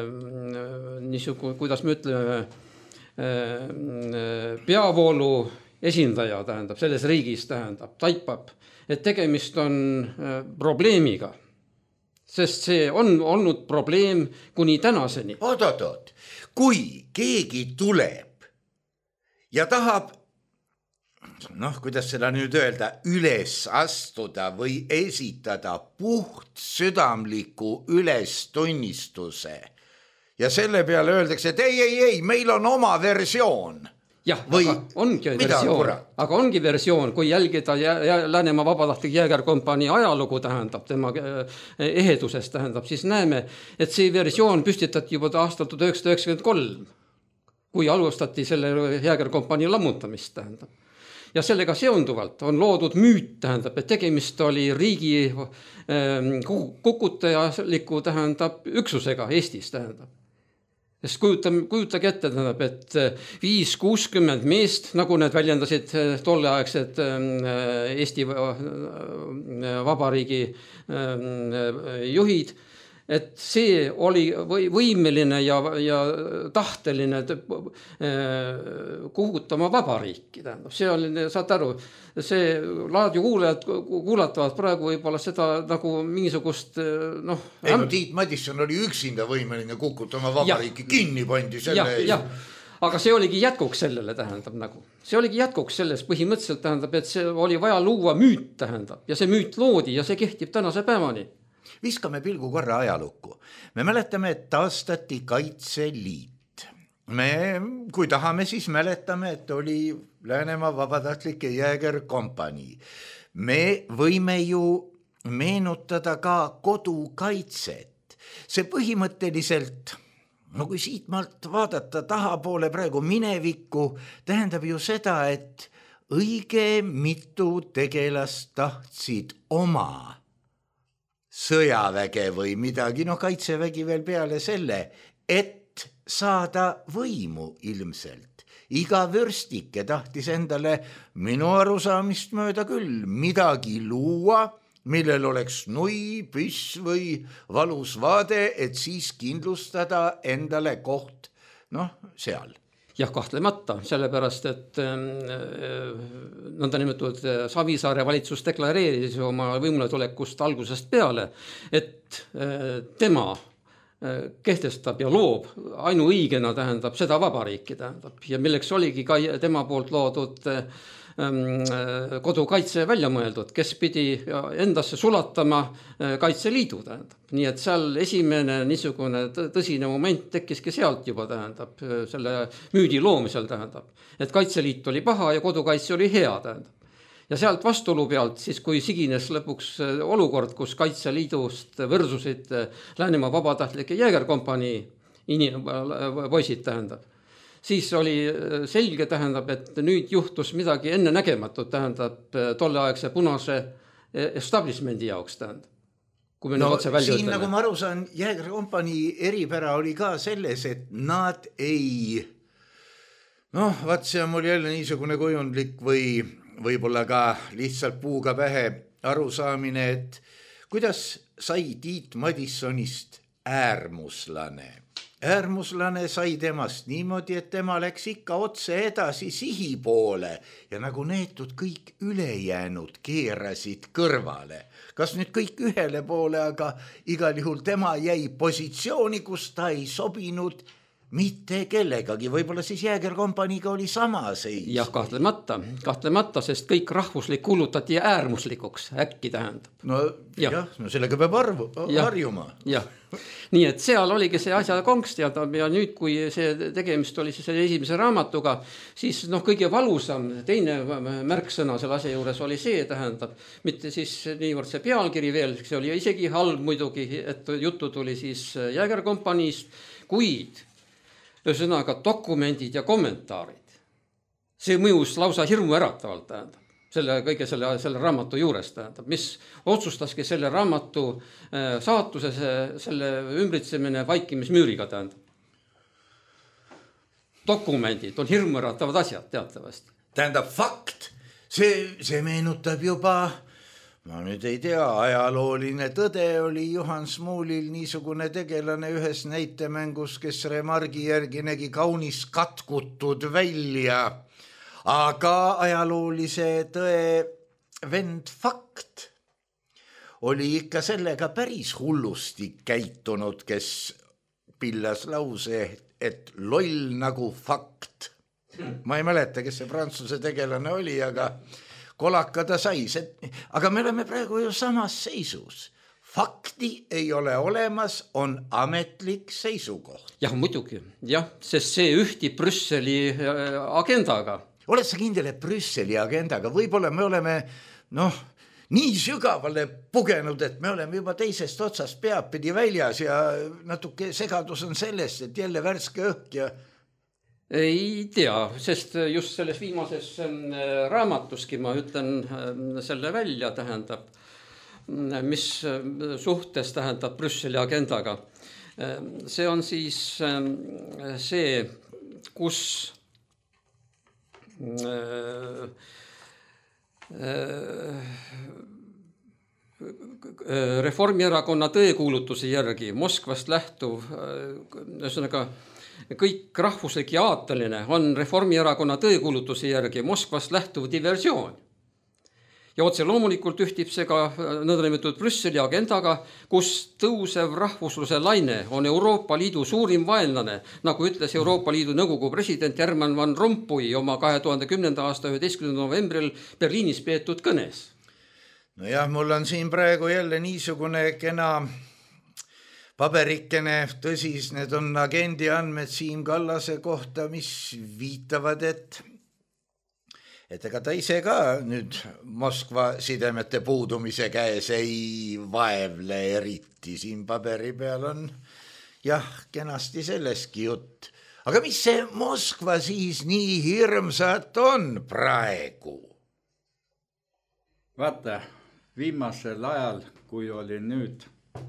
D: äh, niisugune, kuidas me ütleme, äh, peavoolu esindaja tähendab, selles riigis tähendab, taipab, et tegemist on probleemiga, sest see on olnud probleem kuni tänaseni.
C: Oot, oot, oot. Kui keegi tuleb ja tahab, noh, kuidas seda nüüd öelda, üles astuda või esitada puht südamliku ülestunnistuse ja selle peale öeldakse, et ei, ei, ei, meil on oma versioon.
D: Jah,
C: või
D: aga ongi versioon, aga ongi versioon, kui jälgida jä, jä, Läänemaa vabatahtlik jäägerkompanii ajalugu tähendab, tema ehedusest tähendab, siis näeme, et see versioon püstitati juba aastal tuhat üheksasada üheksakümmend kolm, kui alustati selle jäägerkompanii lammutamist tähendab. Ja sellega seonduvalt on loodud müüt tähendab, et tegemist oli riigi kukutajaliku tähendab üksusega Eestis tähendab. Sest kujutage, kujutage ette, tähendab, et viis kuuskümmend meest, nagu need väljendasid tolleaegsed Eesti Vabariigi juhid, et see oli võimeline ja, ja tahteline kuhutama vabariiki. Tähendab. See oli, saad aru, see raadio kuulajad kuulatavad praegu võib-olla seda nagu mingisugust noh...
C: Ei, no Tiit Madisson oli üksinda võimeline kukutama vabariiki, ja, kinni pandi selle
D: ja, ja. Aga see oligi jätkuks sellele tähendab nagu. See oligi jätkuks selles põhimõtteliselt tähendab, et see oli vaja luua müüt tähendab ja see müüt loodi ja see kehtib tänase päevani.
C: Viskame pilgu korra ajalukku. Me mäletame, et taastati Kaitseliit. Me, kui tahame, siis mäletame, et oli Läänemaa vabatahtlik jäägerkompanii. Me võime ju meenutada ka kodukaitset. See põhimõtteliselt, no kui siit maalt vaadata tahapoole praegu minevikku, tähendab ju seda, et õige mitu tegelast tahtsid oma sõjaväge või midagi, no kaitsevägi veel peale selle, et saada võimu ilmselt. Iga vürstike tahtis endale minu arusaamist mööda küll midagi luua, millel oleks nui, püss või valus vaade, et siis kindlustada endale koht, noh, seal.
D: Jah, kahtlemata, sellepärast, et nõnda nimetatud Savisaare valitsus deklareeris oma võimule tulekust algusest peale, et tema kehtestab ja loob ainuõigena tähendab seda vabariiki tähendab ja milleks oligi ka tema poolt loodud kodukaitse välja mõeldud, kes pidi endasse sulatama Kaitseliidu tähendab. Nii et seal esimene niisugune tõsine moment tekkiski sealt juba tähendab, selle müüdi loomisel tähendab, et Kaitseliit oli paha ja kodukaitse oli hea tähendab. Ja sealt vastulu pealt, siis kui sigines lõpuks olukord, kus Kaitseliidust võrsusid Läänemaa vabatahtlik jäägerkompanii poisid tähendab, siis oli selge tähendab, et nüüd juhtus midagi enne nägematut tähendab tolleaegse punase establishmendi jaoks tähendab. Kui me no, otse välja
C: siin, ütleme. Nagu ma aru saan, jäägerkompanii eripära oli ka selles, et nad ei, noh, vaat see on mul jälle niisugune kujundlik või võib-olla ka lihtsalt puuga pähe arusaamine, et kuidas sai Tiit Madissonist äärmuslane. Äärmuslane sai temast niimoodi, et tema läks ikka otse edasi sihi poole ja nagu neetud kõik ülejäänud keerasid kõrvale. Kas nüüd kõik ühele poole, aga igal juhul tema jäi positsiooni, kus ta ei sobinud mitte kellegagi, võib-olla siis jäägerkompaniiga oli sama seis.
D: Jah, kahtlemata, kahtlemata, sest kõik rahvuslik kuulutati äärmuslikuks, äkki tähendab.
C: No jah, jah no sellega peab arvu, harjuma.
D: Jah, nii et seal oligi see asja konks teada ja nüüd, kui see tegemist oli siis selle esimese raamatuga, siis noh, kõige valusam, teine märksõna selle asja juures oli see tähendab, mitte siis niivõrd see pealkiri veel, see oli isegi halb muidugi, et juttu tuli siis jäägerkompaniist, kuid ühesõnaga dokumendid ja kommentaarid. See mõjus lausa hirmu äratavalt tähendab. Selle kõige selle, selle raamatu juures tähendab, mis otsustaski selle raamatu saatuse, selle ümbritsemine vaikimismüüriga tähendab. Dokumendid on hirmu äratavad asjad teatavasti.
C: Tähendab fakt, see, see meenutab juba, ma nüüd ei tea, ajalooline tõde oli Juhan Smuulil niisugune tegelane ühes näitemängus, kes remargi järgi nägi kaunis katkutud välja. aga ajaloolise tõe vend fakt oli ikka sellega päris hullusti käitunud, kes pillas lause, et loll nagu fakt. Ma ei mäleta, kes see prantsuse tegelane oli, aga kolaka ta sai. Aga me oleme praegu ju samas seisus. Fakti ei ole olemas, on ametlik seisukoht.
D: Jah, muidugi. Jah, sest see ühtib Brüsseli agendaga.
C: Oled sa kindel, et Brüsseli agendaga? Võib-olla me oleme, noh, nii sügavale pugenud, et me oleme juba teisest otsast peapidi väljas ja natuke segadus on sellest, et jälle värske õhk ja...
D: Ei tea, sest just selles viimases raamatuski ma ütlen selle välja, tähendab, mis suhtes tähendab Brüsseli agendaga. See on siis see, kus Reformierakonna tõekuulutuse järgi Moskvast lähtuv, ühesõnaga kõik rahvuslik ja aateline on Reformierakonna tõekuulutuse järgi Moskvast lähtuv diversioon. Ja otse loomulikult ühtib see ka nõndanimetatud Brüsseli agendaga, kus tõusev rahvusluse laine on Euroopa Liidu suurim vaenlane, nagu ütles Euroopa Liidu nõukogu president Herman Van Rompuy oma kahe tuhande kümnenda aasta üheteistkümnendal novembril Berliinis peetud kõnes.
C: No jah, mul on siin praegu jälle niisugune kena paberikene, tõsis, need on agendi andmed Siim Kallase kohta, mis viitavad, et et ega ta ise ka nüüd Moskva sidemete puudumise käes ei vaevle eriti. Siin paberi peal on jah, kenasti selleski jutt. Aga mis see Moskva siis nii hirmsat on praegu?
E: Vaata, viimasel ajal, kui oli nüüd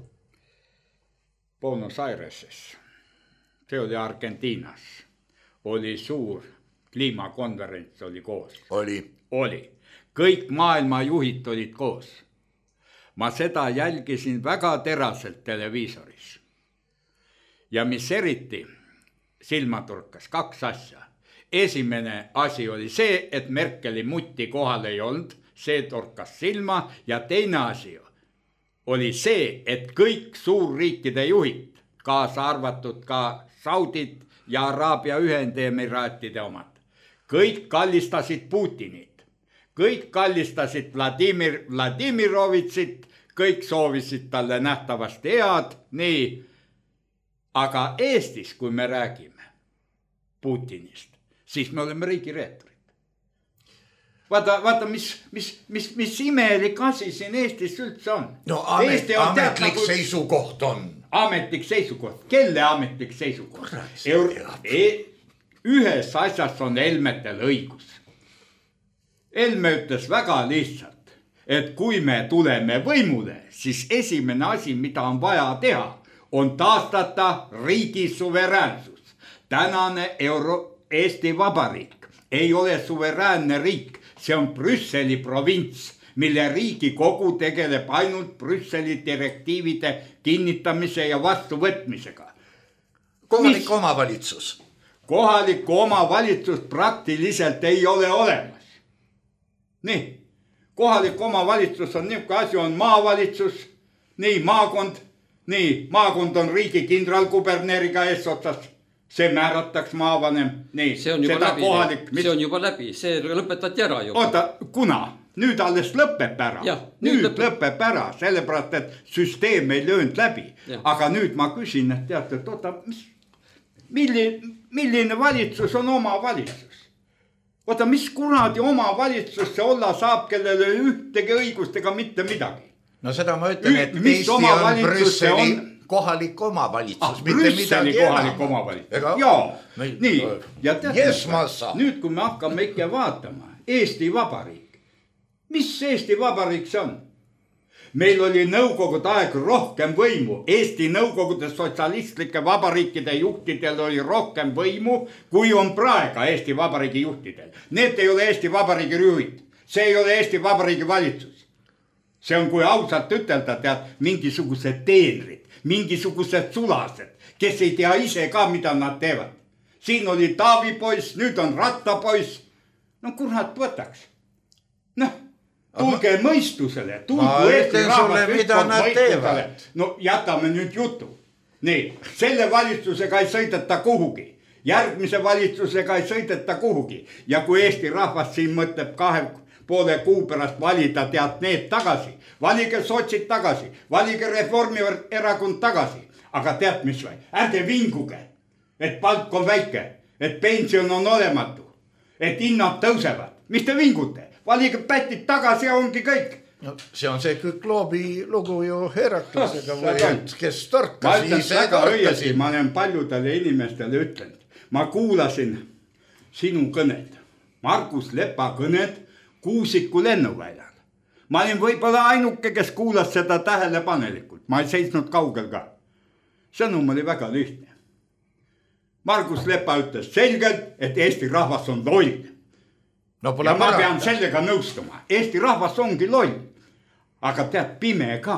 E: Buenos Aireses, see oli Argentiinas, oli suur kliimakonverents oli koos.
C: Oli.
E: Oli. Kõik maailma juhid olid koos. Ma seda jälgisin väga teraselt televiisoris. Ja mis eriti silma turkas, kaks asja. Esimene asi oli see, et Merkeli mutti kohal ei olnud, see turkas silma, ja teine asi oli see, et kõik suurriikide juhid, kaasa arvatud ka Saudit ja Araabia Ühendemiraatide omad, kõik kallistasid Putinit, kõik kallistasid Vladimir Vladimirovitsit, kõik soovisid talle nähtavasti head, nii. Aga Eestis, kui me räägime Putinist, siis me oleme riigireeturid. Vaata, vaata mis, mis, mis, mis imelik asi siin Eestis üldse on.
C: No amet, on ametlik nagu... seisukoht on.
E: Ametlik seisukoht. Kelle ametlik seisukoht? Euro... E... Ühes asjas on Helmetel õigus. Helme ütles väga lihtsalt, et kui me tuleme võimule, siis esimene asi, mida on vaja teha, on taastada riigi suveräänsus. Tänane Euro... Eesti Vabariik ei ole suveräänne riik, see on Brüsseli provints, mille Riigikogu tegeleb ainult Brüsseli direktiivide kinnitamise ja vastuvõtmisega.
C: Kohalik Mis... omavalitsus.
E: Kohalikku omavalitsust praktiliselt ei ole olemas. Nii, kohalik omavalitsus on niisugune asi, on maavalitsus, nii maakond, nii maakond on riigi kindralkuberneriga eesotsas, see määrataks maavanem, nii,
D: see on juba läbi, kohalik, mis... see on juba läbi, see lõpetati ära juba.
E: Oota, kuna? Nüüd alles lõpeb ära.
D: Ja,
E: nüüd nüüd lõpeb. lõpeb ära, sellepärast, et süsteem ei löönud läbi. Ja. Aga nüüd ma küsin, et teate, et oota, mis... Milline, milline valitsus on oma valitsus? Oota, mis kuradi oma valitsusse olla saab, kellele ühtegi õigust ega mitte midagi?
C: No seda ma ütlen, et Ü, Eesti on Brüsseli on... kohalik omavalitsus.
E: Ah, Brüsseli kohalik enam. Omavalitsus. Ega... Jaa, meil... nii. Ja tead, yes, nüüd, kui me hakkame ikka vaatama, Eesti Vabariik. Mis Eesti Vabariik see on? Meil oli nõukogude aeg rohkem võimu. Eesti nõukogude sotsialistlike vabariikide juhtidel oli rohkem võimu, kui on praegu Eesti Vabariigi juhtidel. Need ei ole Eesti Vabariigi juhid. See ei ole Eesti Vabariigi valitsus. See on, kui ausalt ütelda, tead, mingisugused teenrid, mingisugused sulased, kes ei tea ise ka, mida nad teevad. Siin oli Taavi poiss, nüüd on Ratta poiss. no kurat võtaks. Noh, tulge ma... mõistusele.
C: Ma ütlen sulle, mida nad teevad.
E: No jätame nüüd jutu. Nii, selle valitsusega ei sõideta kuhugi. Järgmise valitsusega ei sõideta kuhugi. Ja kui Eesti rahvas siin mõtleb kahe poole kuu pärast valida tead need tagasi. Valige sotsid tagasi. Valige Reformierakond tagasi. Aga tead mis või? Ärge vinguge, et palk on väike, et pension on olematu, et hinnad tõusevad. Mis te vingute? Valige pätid tagasi ja ongi kõik.
C: No, see on see Kükloobi lugu ju Heraklasega või et, kes torkas.
E: Ma ütlen väga õieti, ma olen paljudele inimestele ütlenud. Ma kuulasin sinu kõned, Margus Lepa kõned Kuusiku lennuväljal. Ma olin võib-olla ainuke, kes kuulas seda tähelepanelikult. Ma ei seisnud kaugel ka. Sõnum oli väga lihtne. Margus Lepa ütles selgelt, et Eesti rahvas on loll. No, ja ma pean sellega nõustuma. Eesti rahvas ongi loll. Aga tead, pime ka.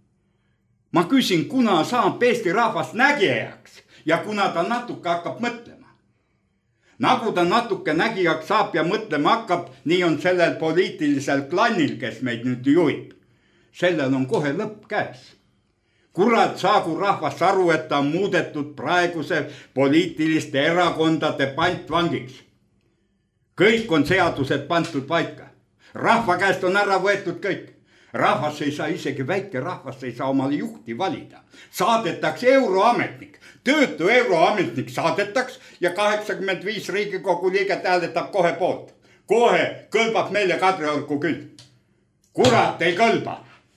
E: Ma küsin, kuna saab Eesti rahvas nägijaks ja kuna ta natuke hakkab mõtlema. Nagu ta natuke nägijaks saab ja mõtlema hakkab, nii on sellel poliitilisel klannil, kes meid nüüd juhib. Sellel on kohe lõpp käes. Kurat saagu rahvas aru, et ta on muudetud praeguse poliitiliste erakondade pantvangiks. Kõik on seadused pantud paika. Rahva käest on ära võetud kõik. Rahvas ei saa, isegi väike rahvas ei saa omale juhti valida. Saadetakse euroametnik. Töötu euroametnik saadetaks ja kaheksakümmend viis Riigikogu liiget hääletab kohe poolt. Kohe kõlbab meile Kadriorgu küll. Kurat ei kõlba.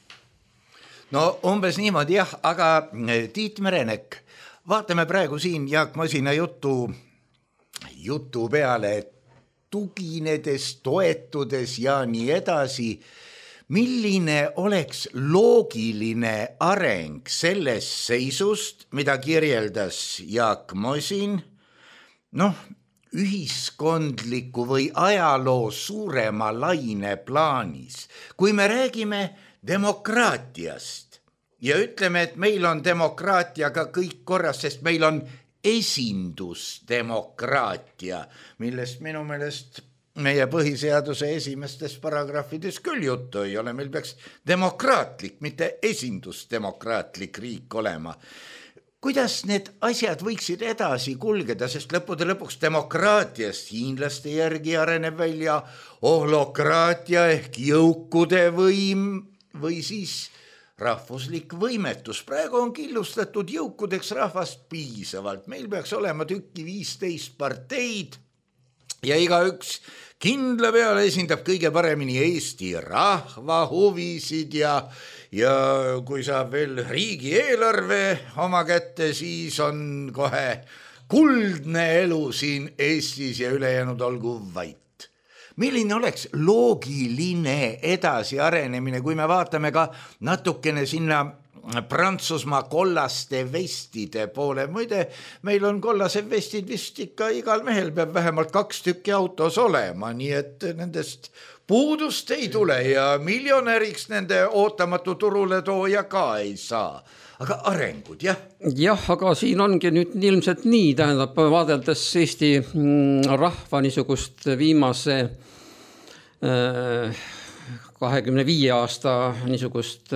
C: No umbes niimoodi jah, aga Tiit Merenek, vaatame praegu siin Jaak Masina jutu, jutu peale, et tuginedes, toetudes ja nii edasi, milline oleks loogiline areng sellest seisust, mida kirjeldas Jaak Masin, noh, ühiskondliku või ajaloo suurema laine plaanis. Kui me räägime demokraatiast ja ütleme, et meil on demokraatiaga kõik korras, sest meil on esindusdemokraatia, millest minu meelest meie põhiseaduse esimestes paragrahvides küll juttu ei ole. Meil peaks demokraatlik, mitte esindusdemokraatlik riik olema. Kuidas need asjad võiksid edasi kulgeda, sest lõppude lõpuks demokraatiast hiinlaste järgi areneb välja ohlokraatia ehk jõukude võim või siis rahvuslik võimetus. Praegu on killustatud jõukudeks rahvast piisavalt. Meil peaks olema tükki viisteist parteid ja igaüks kindla peale esindab kõige paremini Eesti rahva huvisid ja, ja kui saab veel riigieelarve oma kätte, siis on kohe kuldne elu siin Eestis ja ülejäänud olgu vait. Milline oleks loogiline edasi arenemine, kui me vaatame ka natukene sinna Prantsusmaa kollaste vestide poole. Muide, meil on kollased vestid vist ikka igal mehel peab vähemalt kaks tükki autos olema, nii et nendest puudust ei tule ja miljonäriks nende ootamatu turule tooja ka ei saa. Aga arengud, jah?
D: Jah, aga siin ongi nüüd ilmselt nii, tähendab, vaadeldes Eesti rahva niisugust viimase kahekümne viie aasta niisugust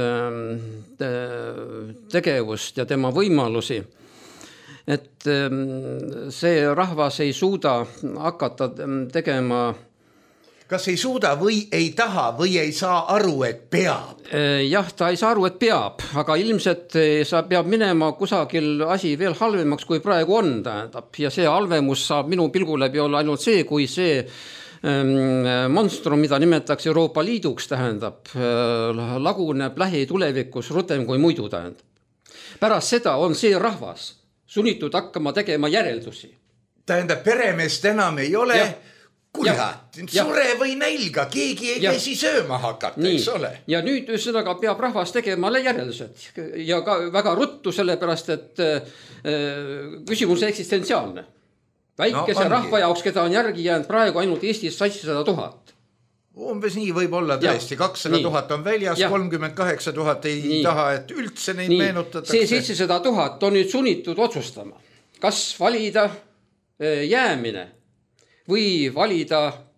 D: tegevust ja tema võimalusi, et see rahvas ei suuda hakata tegema.
C: Kas ei suuda või ei taha või ei saa aru, et peab?
D: Jah, ta ei saa aru, et peab, aga ilmselt sa peab minema kusagil asi veel halvemaks, kui praegu on, tähendab. Ja see halvemus saab minu pilgu läbi olla ainult see, kui see monstrum, mida nimetatakse Euroopa Liiduks, tähendab, laguneb lähitulevikus rutem kui muidu, tähendab. Pärast seda on see rahvas sunnitud hakkama tegema järeldusi.
C: Tähendab, peremeest enam ei ole, ja. Kurat, sure või nälga, keegi ei käsi sööma hakata, eks ole.
D: Ja nüüd ühesõnaga peab rahvas tegema järeldused ja ka väga ruttu, sellepärast, et äh, küsimus eksistentsiaalne. Väikese no, rahva jaoks, keda on järgi jäänud praegu ainult Eestis seitsesada tuhat.
C: Umbes nii võib olla tõesti, kakssada tuhat on väljas, ja. kolmkümmend kaheksa tuhat ei nii. Taha, et üldse neid nii. Meenutatakse.
D: See seitsesada tuhat on nüüd sunnitud otsustama, kas valida jäämine või valida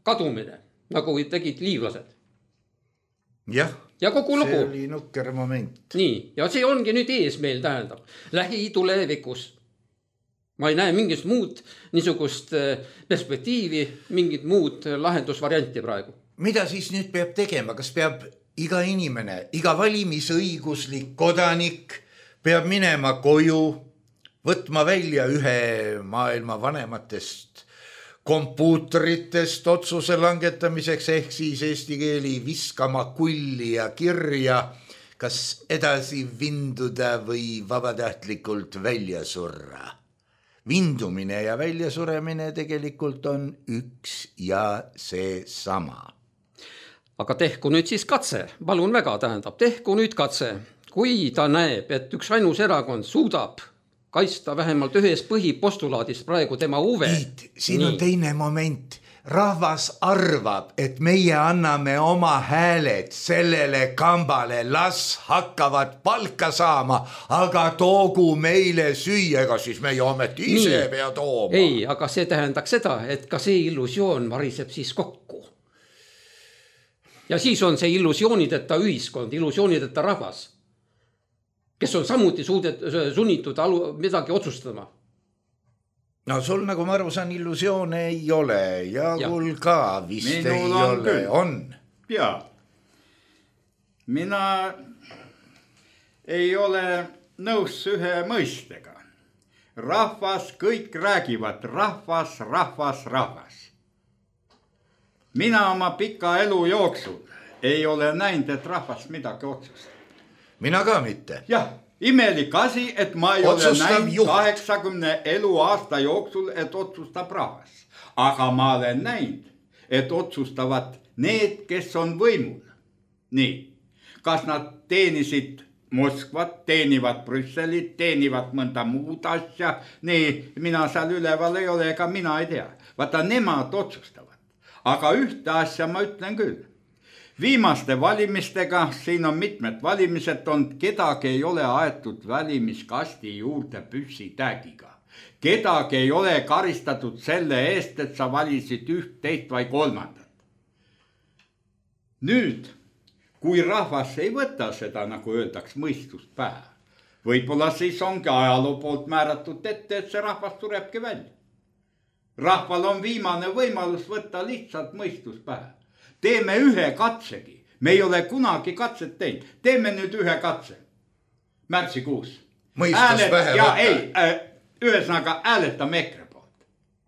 D: kadumine, nagu tegid liivlased.
C: jah,
D: ja kogu lugu.
C: see oli nukker moment.
D: nii, ja see ongi nüüd ees meil, tähendab, lähitulevikus. ma ei näe mingist muud niisugust perspektiivi, mingit muud lahendusvarianti praegu.
C: mida siis nüüd peab tegema, kas peab iga inimene, iga valimisõiguslik kodanik peab minema koju, võtma välja ühe maailma vanematest kompuutritest otsuse langetamiseks, ehk siis eesti keeli viskama kulli ja kirja, kas edasi vinduda või vabatahtlikult välja surra. Vindumine ja väljasuremine tegelikult on üks ja see sama.
D: Aga tehku nüüd siis katse, palun väga, tähendab, tehku nüüd katse, kui ta näeb, et üks ainus erakond suudab kaitsta vähemalt ühes põhipostulaadis praegu tema huve.
C: Tiit, siin on teine moment. Rahvas arvab, et meie anname oma hääled sellele kambale, las hakkavad palka saama, aga toogu meile süüa, ega siis meie ometi ise Nii. pea tooma.
D: Ei, aga see tähendaks seda, et ka see illusioon variseb siis kokku. Ja siis on see illusioonideta ühiskond, illusioonideta rahvas, kes on samuti suudet, sunnitud alu, midagi otsustama.
C: No sul, nagu ma aru saan, illusioone ei ole ja, ja. Kul ka vist Minul ei on ole, küll. On.
E: Jaa, mina ei ole nõus ühe mõistega. Rahvas, kõik räägivad, rahvas, rahvas, rahvas. Mina oma pika elu jooksul ei ole näinud, et rahvas midagi otsustab.
C: Mina ka mitte.
E: Jah, imelik asi, et ma ei otsustab ole näinud kaheksakümne eluaasta jooksul, et otsustab rahvas. Aga ma olen näinud, et otsustavad need, kes on võimul. Nii, kas nad teenisid Moskvat, teenivad Brüsselit, teenivad mõnda muud asja. Nii, mina seal üleval ei ole, ega mina ei tea. Vaata, nemad otsustavad. Aga ühte asja ma ütlen küll. Viimaste valimistega, siin on mitmed valimised, on kedagi ei ole aetud valimiskasti juurde püssitägiga. Kedagi ei ole karistatud selle eest, et sa valisid üht, teist või kolmandat. Nüüd, kui rahvas ei võta seda, nagu öeldaks, mõistust pähe, võib-olla siis ongi ajaloo poolt määratud ette, et see rahvas turebki välja. Rahval on viimane võimalus võtta lihtsalt mõistus pähe. Teeme ühe katsegi. Me ei ole kunagi katset teinud. Teeme nüüd ühe katse. Märtsikuus.
C: Mõistus pähe
E: ja, võtta. Ei, ühesõnaga hääletame EKRE poolt.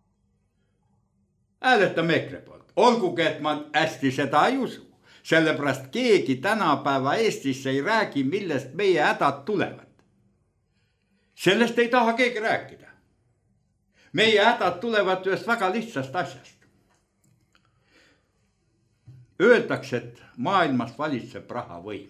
E: Hääletame EKRE poolt. Olgugi, et ma hästi seda ei usu. Sellepärast keegi tänapäeva Eestis ei räägi, millest meie hädad tulevad. Sellest ei taha keegi rääkida. Meie hädad tulevad ühest väga lihtsast asjast. Öeldakse, et maailmas valitseb raha võim.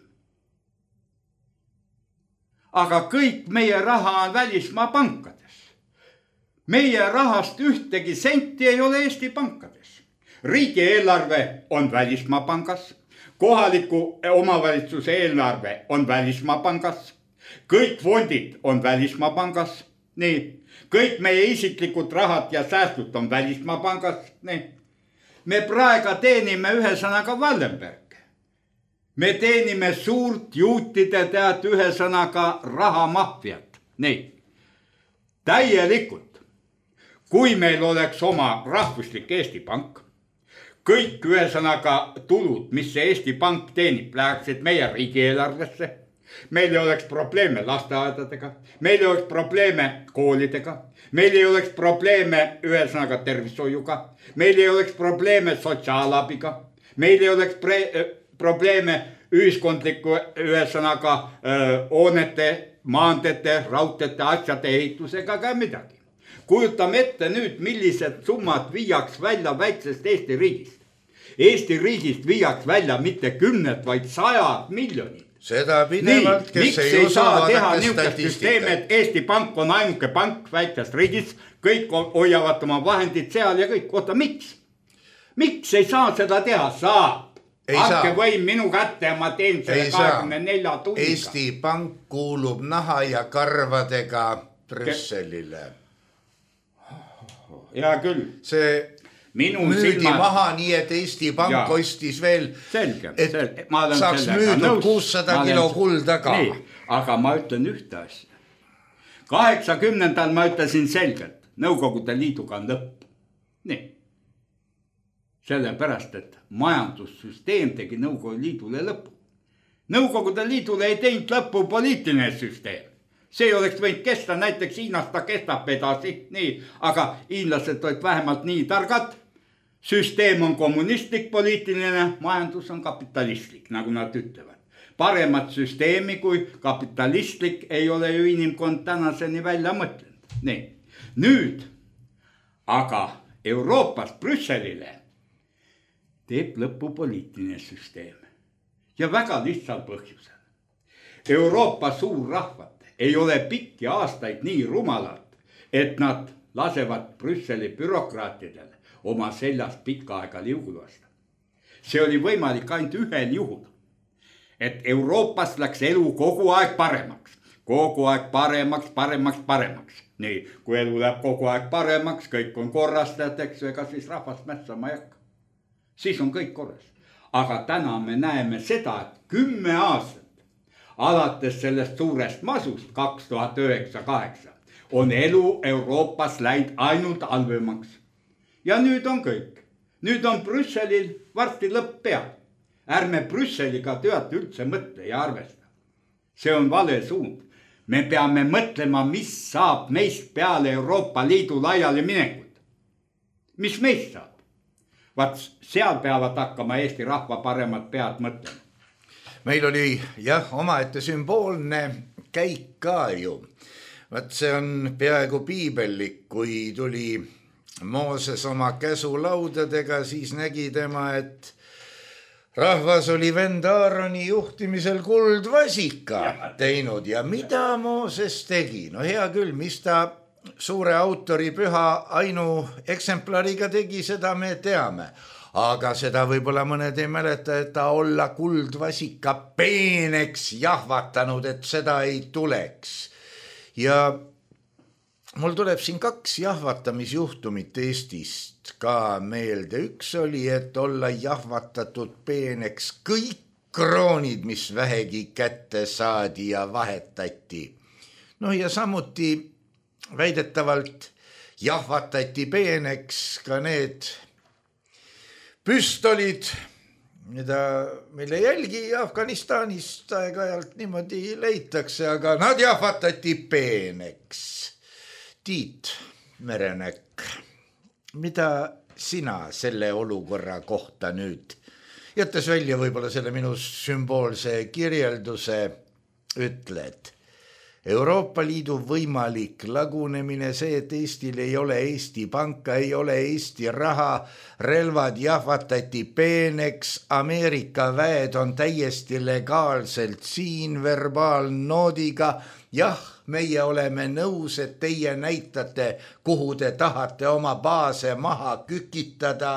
E: Aga kõik meie raha on välismaa pankades. Meie rahast ühtegi senti ei ole Eesti pankades. Riigi eelarve on välismaa pangas. Kohaliku omavalitsuse eelarve on välismaa pangas. Kõik fondid on välismaa pangas. Nii. Kõik meie isiklikud rahad ja säästud on välismaa pangas. Nii. Me praega teenime ühesõnaga Wallenberg. Me teenime suurt juutide tead ühesõnaga rahamahviat. Nii. Täielikult. Kui meil oleks oma rahvuslik Eesti Pank, kõik ühesõnaga tulud, mis see Eesti Pank teenib, läheksid meie riigieelarvesse. Meil ei oleks probleeme lasteaedadega, meil ei oleks probleeme koolidega, meil ei oleks probleeme ühesõnaga tervishoiuga, meil ei oleks probleeme sotsiaalabiga, meil ei oleks pre- probleeme ühiskondliku ühesõnaga hoonete, maantete, raudtete, asjade ehitusega ka midagi. Kujutame ette nüüd, millised summad viiaks välja väiksest Eesti riigist. Eesti riigist viiaks välja mitte kümned, vaid sajad miljonid.
C: Seda pidevalt, kes
E: miks ei, ei saa teha niisugust süsteemi, et Eesti Pank on ainuke pank väikest riigis, kõik hoiavad oma vahendid seal ja kõik. Oota, miks? Miks ei saa seda teha? Saab. Andke võim minu kätte ja ma teen selle kahekümne nelja tunniga.
C: Eesti Pank kuulub naha ja karvadega Brüsselile.
E: Hea küll.
C: See
E: Minu
C: müüdi
E: silmad...
C: maha nii, et Eesti Pank
E: ja.
C: ostis veel,
E: selge,
C: et
E: selge. Ma olen
C: saaks müüdud kuussada kilo kulda ka.
E: Nii, aga ma ütlen ühte asja. kaheksakümnendal ma ütlesin selgelt, Nõukogude Liiduga on lõpp. Nii. Sellepärast, et majandussüsteem tegi Nõukogude Liidule lõpu. Nõukogude Liidule ei teinud lõpu poliitiline süsteem. See ei oleks võinud kesta, näiteks Hiinas ta kestab edasi, nii, aga hiinlased olid vähemalt nii targad. Süsteem on kommunistlik poliitiline, majandus on kapitalistlik, nagu nad ütlevad. Paremat süsteemi kui kapitalistlik ei ole ju inimkond tänaseni välja mõtlenud. Nii. Nüüd, aga Euroopast Brüsselile teeb lõpu poliitiline süsteem. Ja väga lihtsal põhjusel. Euroopa suurrahvad ei ole pikki aastaid nii rumalad, et nad lasevad Brüsseli bürokraatidele oma seljast pikka aega liugu lasta. See oli võimalik ainult ühel juhul, et Euroopas läks elu kogu aeg paremaks. Kogu aeg paremaks, paremaks, paremaks. Nii, kui elu läheb kogu aeg paremaks, kõik on korrastajad, eks, ega siis rahvast mässama ei hakka. Siis on kõik korras. Aga täna me näeme seda, et kümme aastat alates sellest suurest masust kaks tuhat üheksa kaheksa on elu Euroopas läinud ainult halvemaks. Ja nüüd on kõik. Nüüd on Brüsselil varsti lõpp peal. Ärme Brüsseliga teate üldse mõtle ja arvesta. See on vale suund. Me peame mõtlema, mis saab meist peale Euroopa Liidu laiali minekut. Mis meist saab? Vaat seal peavad hakkama Eesti rahva paremad pead mõtlema.
C: Meil oli jah, omaette sümboolne käik ka ju. Vaat see on peaaegu piibellik, kui tuli Mooses oma käsulaudadega, siis nägi tema, et rahvas oli vend Aaroni juhtimisel kuldvasika teinud ja mida Mooses tegi? No hea küll, mis ta suure autori püha ainu eksemplariga tegi, seda me teame. Aga seda võib-olla mõned ei mäleta, et ta olla kuldvasika peeneks jahvatanud, et seda ei tuleks. Ja mul tuleb siin kaks jahvatamisjuhtumit Eestist ka meelde. Üks oli, et olla jahvatatud peeneks kõik kroonid, mis vähegi kätte saadi ja vahetati. No ja samuti väidetavalt jahvatati peeneks ka need püstolid, mida meile jälgi Afganistanist aeg-ajalt niimoodi leitakse, aga nad jahvatati peeneks. Tiit Merenäkk, mida sina selle olukorra kohta nüüd, jättes välja võib-olla selle minu sümboolse kirjelduse, ütled? Euroopa Liidu võimalik lagunemine, see, et Eestil ei ole Eesti Panka, ei ole Eesti raha, relvad jahvatati peeneks, Ameerika väed on täiesti legaalselt siin verbaalnoodiga, jah, meie oleme nõus, et teie näitate, kuhu te tahate oma baase maha kükitada.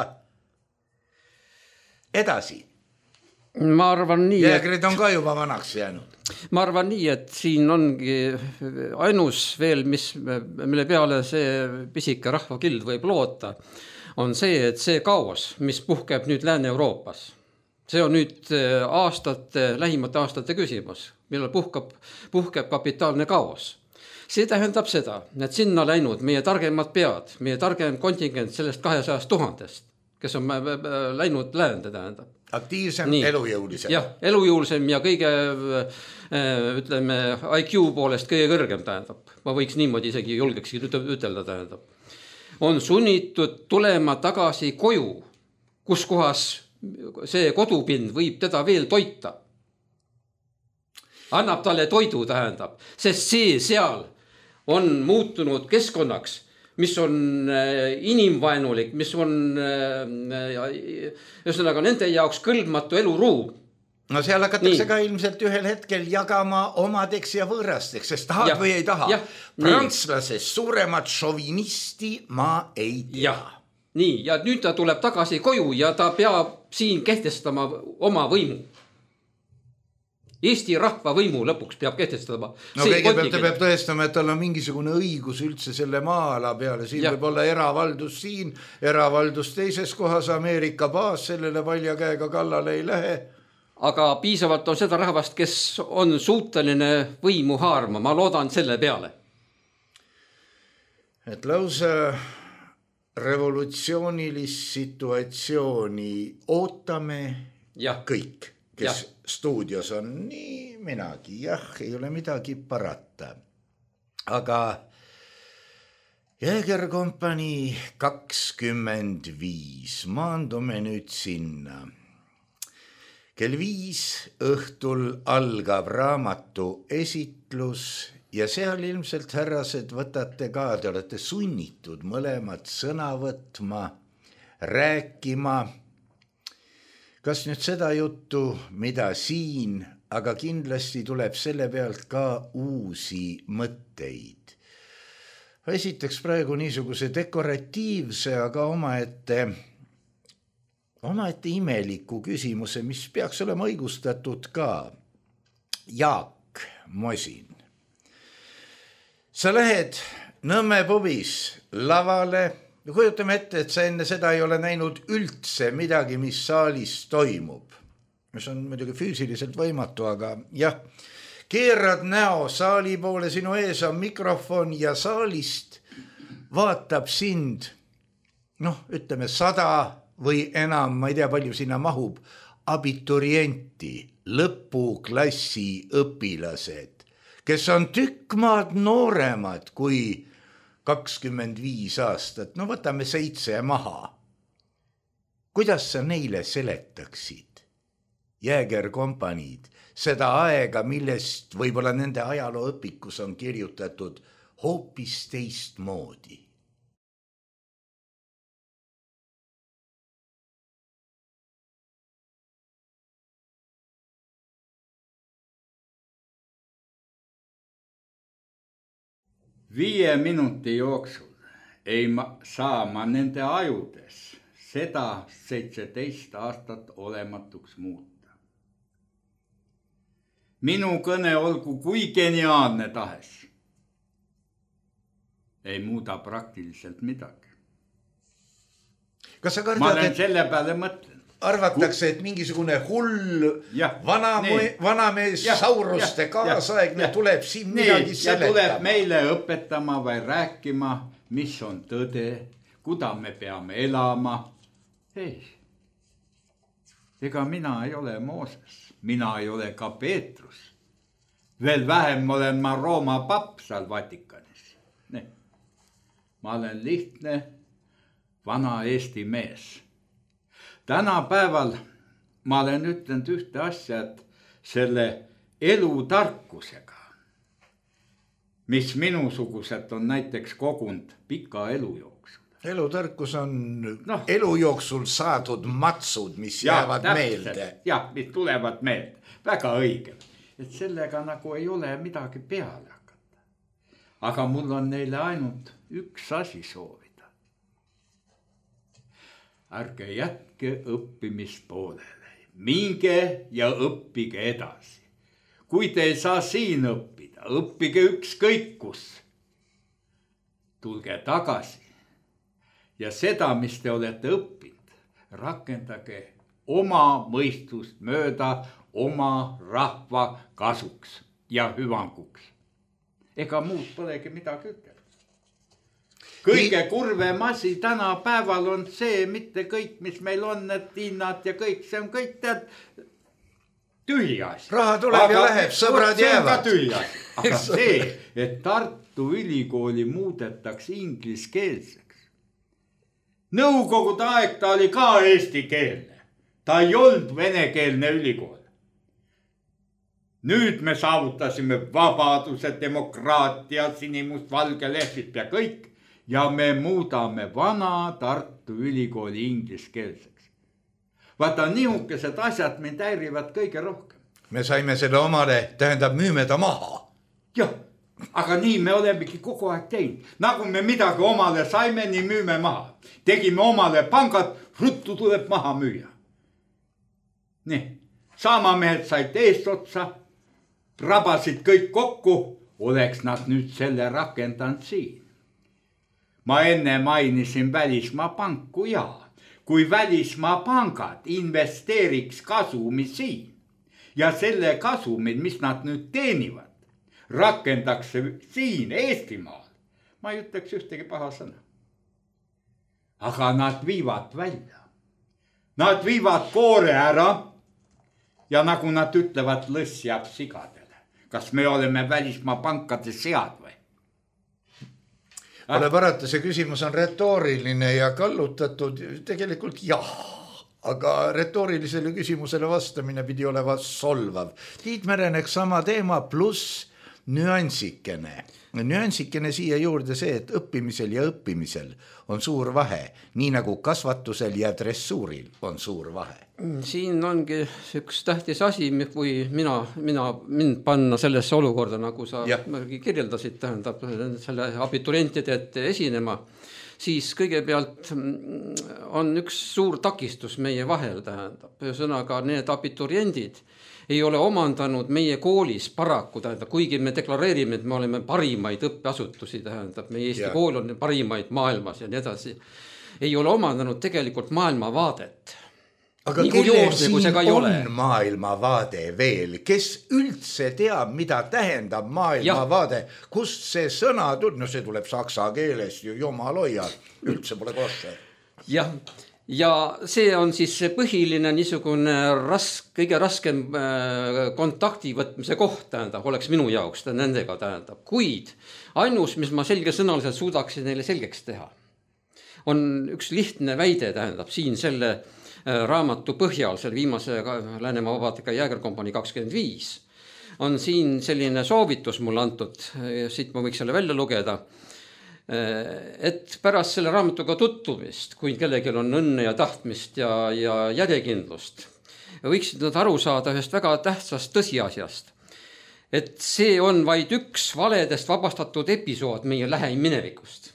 C: Edasi.
D: Ma arvan nii,
C: Jäägrid on ka juba vanaks jäänud.
D: Ma arvan nii, et siin ongi ainus veel, mis, mille peale see pisike rahvakild võib loota, on see, et see kaos, mis puhkeb nüüd Lääne-Euroopas, see on nüüd aastate, lähimate aastate küsimus, millal puhkab, puhkeb kapitaalne kaos. See tähendab seda, et sinna läinud meie targemad pead, meie targem kontingent sellest kahesajast tuhandest, kes on läinud läände, tähendab.
C: Aktiivsem,
D: nii,
C: elujõulisem.
D: Jah, elujõulisem ja kõige, ütleme, I Q poolest kõige kõrgem, tähendab. Ma võiks niimoodi isegi julgekski ütelda, tähendab. On sunnitud tulema tagasi koju, kus kohas see kodupind võib teda veel toita. Annab talle toidu, tähendab, sest see seal on muutunud keskkonnaks, mis on inimvaenulik, mis on ühesõnaga nende jaoks kõlbmatu eluruum.
C: No seal hakatakse nii. Ka ilmselt ühel hetkel jagama omadeks ja võõrasteks, sest tahad ja, või ei taha. Ja, prantslasest suuremat šovinisti ma ei tea.
D: Ja, nii, ja nüüd ta tuleb tagasi koju ja ta peab siin kehtestama oma võimu. Eesti rahva võimu lõpuks peab kehtestama.
C: No kõigepealt ta peab tõestama, et tal on mingisugune õigus üldse selle maa-ala peale. Siin ja. võib olla eravaldus siin, eravaldus teises kohas, Ameerika baas sellele valja käega kallale ei lähe.
D: Aga piisavalt on seda rahvast, kes on suuteline võimu haarma. Ma loodan selle peale.
C: Et lausa revolutsioonilist situatsiooni ootame ja. kõik. Kes ja. stuudios on, nii minagi, jah, ei ole midagi parata. Aga Jägerkompanii kakskümmend viis, maandume nüüd sinna. Kell viis õhtul algab raamatu esitlus ja seal ilmselt härrased võtate ka, te olete sunnitud mõlemad sõna võtma, rääkima. Kas nüüd seda juttu, mida siin, aga kindlasti tuleb selle pealt ka uusi mõtteid. Esiteks praegu niisuguse dekoratiivse, aga omaette, omaette imeliku küsimuse, mis peaks olema õigustatud ka. Jaak Mosin. Sa lähed Nõmme pubis lavale. Kujutame ette, et sa enne seda ei ole näinud üldse midagi, mis saalis toimub. Mis on muidugi füüsiliselt võimatu, aga jah. Keerad näo saali poole, sinu ees on mikrofon ja saalist vaatab sind, noh, ütleme sada või enam, ma ei tea, palju sinna mahub, abiturienti, lõpuklassi õpilased, kes on tükk maad nooremad kui kakskümmend viis aastat, no võtame seitse maha. Kuidas sa neile seletaksid, Jägerkompaniid, seda aega, millest võib-olla nende ajalooõpikus on kirjutatud hoopis teistmoodi?
E: Viie minuti jooksul ei ma, saa ma nende ajudes seda seitseteist aastat olematuks muuta. Minu kõne olgu kui geniaalne tahes. Ei muuda praktiliselt midagi.
C: Kas sa kardad,
E: ma olen et... selle peale mõtlen.
C: Arvatakse, et mingisugune hull ja, vana, vanamees ja, sauruste ja, kaasaegne ja, tuleb siin nii, midagi seletama. Ja tuleb
E: meile õpetama või rääkima, mis on tõde, kuda me peame elama. Ei, ega mina ei ole Mooses, mina ei ole ka Peetrus. Veel vähem olen ma Rooma papp seal Vatikanis. Nee. Ma olen lihtne vana Eesti mees. Tänapäeval ma olen ütlenud ühte asja, et selle elutarkusega, mis minusuguselt on näiteks kogunud pika elu jooksul.
C: Elutarkus on no, elu jooksul saadud matsud, mis ja, jäävad täpselt, meelde.
E: Jah, mis tulevad meelde. Väga õige. Et sellega nagu ei ole midagi peale hakata. Aga mul on neile ainult üks asi soovida. Ärge jätke õppimist poolele. Minge ja õppige edasi. Kui te ei saa siin õppida, õppige ükskõik kus. Tulge tagasi. Ja seda, mis te olete õppinud, rakendage oma mõistust mööda oma rahva kasuks ja hüvanguks. Ega muud polegi midagi ütelda. Kõige kurvem asi tänapäeval on see, mitte kõik, mis meil on, need hinnad ja kõik, see on kõik tead tühi asi.
C: Raha tuleb aga, ja läheb, sõbrad jäävad.
E: Aga see, et Tartu Ülikooli muudetakse ingliskeelseks. Nõukogude aeg ta oli ka eestikeelne. Ta ei olnud venekeelne ülikool. Nüüd me saavutasime vabaduse, demokraatia, sinimust, valge lehvit ja kõik. Ja me muudame vana Tartu Ülikooli ingliskeelseks. Vaata, nihukesed asjad mind häirivad kõige rohkem.
C: Me saime selle omale, tähendab, müüme ta maha.
E: Jah, aga nii me olemegi kogu aeg teinud. Nagu me midagi omale saime, nii müüme maha. Tegime omale pangad, ruttu tuleb maha müüa. Nii, saamamehed said eest otsa, rabasid kõik kokku, oleks nad nüüd selle rakendanud siin. Ma enne mainisin välismaa panku ja kui välismaa pangad investeeriks kasumi siin ja selle kasumid, mis nad nüüd teenivad, rakendaks siin Eestimaal, ma ei ütleks ühtegi paha sõna. Aga nad viivad välja. Nad viivad koore ära ja nagu nad ütlevad, lõss jääb sigadele. Kas me oleme välismaa pankade sead või?
C: Pole parata, see küsimus on retooriline ja kallutatud, tegelikult jah, aga retooриlisele küsimusele vastamine pidi oleva solvav. Tiit Merenek sama teema pluss nüansikene. Nüansikene siia juurde see, et õppimisel ja õppimisel on suur vahe, nii nagu kasvatusel ja dressuuril on suur vahe.
D: Siin ongi üks tähtis asi, kui mina, mina mind panna sellesse olukorda, nagu sa ja. kirjeldasid, tähendab selle abiturientide ette esinema, siis kõigepealt on üks suur takistus meie vahel, tähendab. Ühesõnaga, need abituriendid ei ole omandanud meie koolis paraku, tähendab, kuigi me deklareerime, et me oleme parimaid õppeasutusi, tähendab, meie Eesti ja. kool on parimaid maailmas ja nii edasi, ei ole omandanud tegelikult maailmavaadet.
C: Aga
D: nii
C: kelle
D: joosne,
C: siin on
D: ole.
C: maailmavaade veel? Kes üldse teab, mida tähendab maailmavaade? Kust see sõna tuleb? No see tuleb saksa keelest ju, jomaloia, üldse pole kosse.
D: Jah, ja see on siis see põhiline niisugune rask, kõige raskem kontakti võtmise koht, tähendab, oleks minu jaoks nendega, tähendab. Kuid ainus, mis ma selgesõnaliselt suudaksin neile selgeks teha, on üks lihtne väide, tähendab, siin selle raamatu põhjal, selle viimase Läänemaa Vabadega Jäägerkompanii kakskümmend viis, on siin selline soovitus mulle antud, siit ma võiks selle välja lugeda, et pärast selle raamatuga tutvumist, kui kellelgi on õnne ja tahtmist ja, ja järjekindlust, võiksid nad aru saada ühest väga tähtsast tõsiasjast, et see on vaid üks valedest vabastatud episood meie lähiminevikust.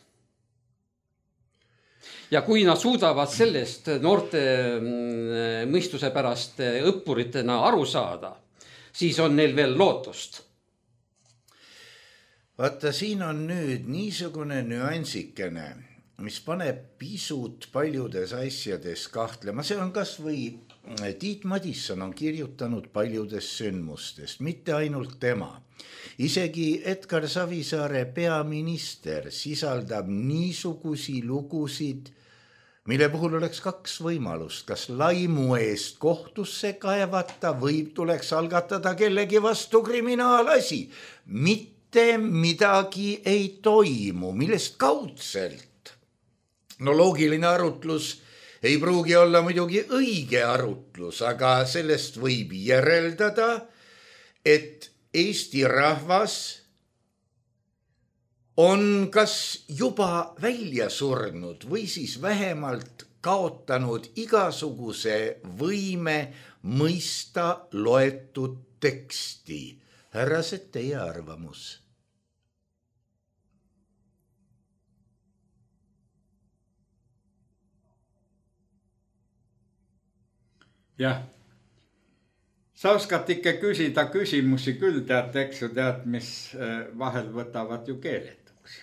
D: Ja kui nad suudavad sellest noorte mõistuse pärast õppuritena aru saada, siis on neil veel lootust.
C: Vaata, siin on nüüd niisugune nüansikene, mis paneb pisut paljudes asjades kahtlema. See on kas või Tiit Madisson on kirjutanud paljudest sündmustest, mitte ainult tema. Isegi Edgar Savisaare Peaminister sisaldab niisugusi lugusid, mille puhul oleks kaks võimalust, kas laimu eest kohtusse kaevata või tuleks algatada kellegi vastu kriminaalasi. Mitte midagi ei toimu, millest kaudselt. No loogiline arutlus ei pruugi olla muidugi õige arutlus, aga sellest võib järeldada, et Eesti rahvas on kas juba välja surnud või siis vähemalt kaotanud igasuguse võime mõista loetud teksti. Härrased, teie arvamus?
E: Jah, sa oskad ikka küsida küsimusi küll, tead, eks ju, tead, mis vahel võtavad ju keeled.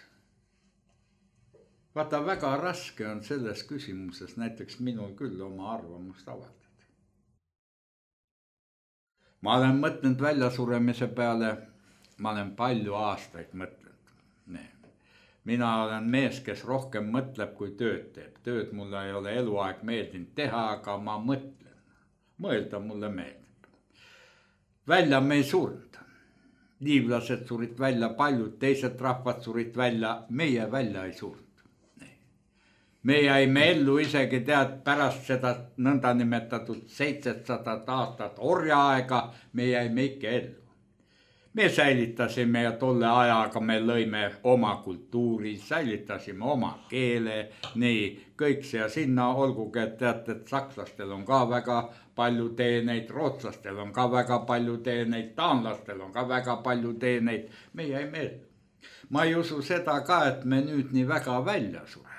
E: Vaata, väga raske on selles küsimuses näiteks minul küll oma arvamust avaldada. Ma olen mõtlenud väljasuremise peale, ma olen palju aastaid mõtlenud. Nee. Mina olen mees, kes rohkem mõtleb, kui tööd teeb. Tööd mulle ei ole eluaeg meeldinud teha, aga ma mõtlen. Mõelda mulle meeldib. Välja me ei surnud. Liivlased surid välja, paljud teised rahvad surid välja, meie välja ei surnud. Me jäime ellu isegi tead pärast seda nõndanimetatud seitsesadat aastat orjaaega, me jäime ikka ellu. Me säilitasime ja tolle ajaga me lõime oma kultuuri, säilitasime oma keele, nii kõik see ja sinna olgugi, et teate, et sakslastel on ka väga palju teeneid, rootslastel on ka väga palju teeneid, taanlastel on ka väga palju teeneid, me jäime ellu. Ma ei usu seda ka, et me nüüd nii väga välja sureme.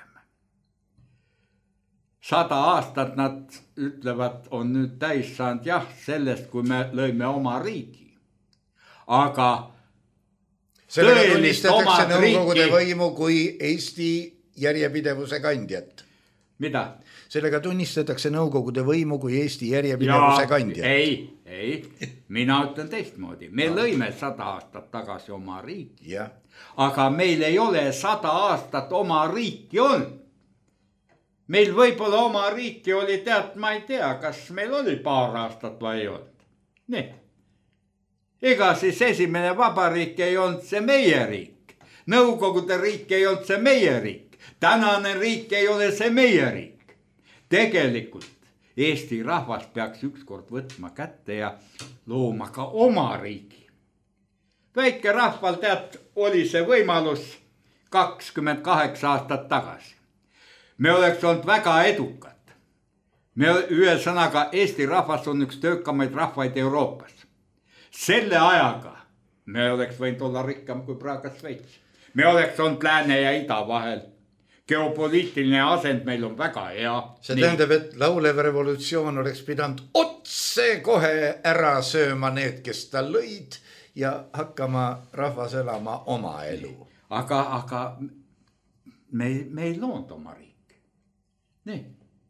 E: Sada aastat nad ütlevad, on nüüd täis saanud jah sellest, kui me lõime oma riigi. aga
C: sellega tunnistatakse Nõukogude võimu kui Eesti järjepidevuse kandjat.
E: Mida?
C: Sellega tunnistatakse Nõukogude võimu kui Eesti järjepidevuse kandjat.
E: Ei, ei, mina ütlen teistmoodi. Me no. lõime sada aastat tagasi oma riiki. Ja. Aga meil ei ole sada aastat oma riiki olnud. Meil võib-olla oma riiki oli tead, ma ei tea, kas meil oli paar aastat või ei olnud. Nii. Ega siis esimene vabariik ei olnud see meie riik. Nõukogude riik ei olnud see meie riik. Tänane riik ei ole see meie riik. Tegelikult Eesti rahvas peaks ükskord võtma kätte ja looma ka oma riigi. Väike rahval tead, oli see võimalus kakskümmend kaheksa aastat tagasi. Me oleks olnud väga edukad. Me ühesõnaga Eesti rahvas on üks töökamaid rahvaid Euroopas. Selle ajaga me oleks võinud olla rikkam kui praegu Šveits. Me oleks olnud lääne ja ida vahel. Geopoliitiline asend meil on väga hea.
C: See tähendab, et laulev revolutsioon oleks pidanud otse kohe ära sööma need, kes ta lõid ja hakkama rahvas elama oma elu.
E: Aga, aga me, me ei loonud oma riik. Nii.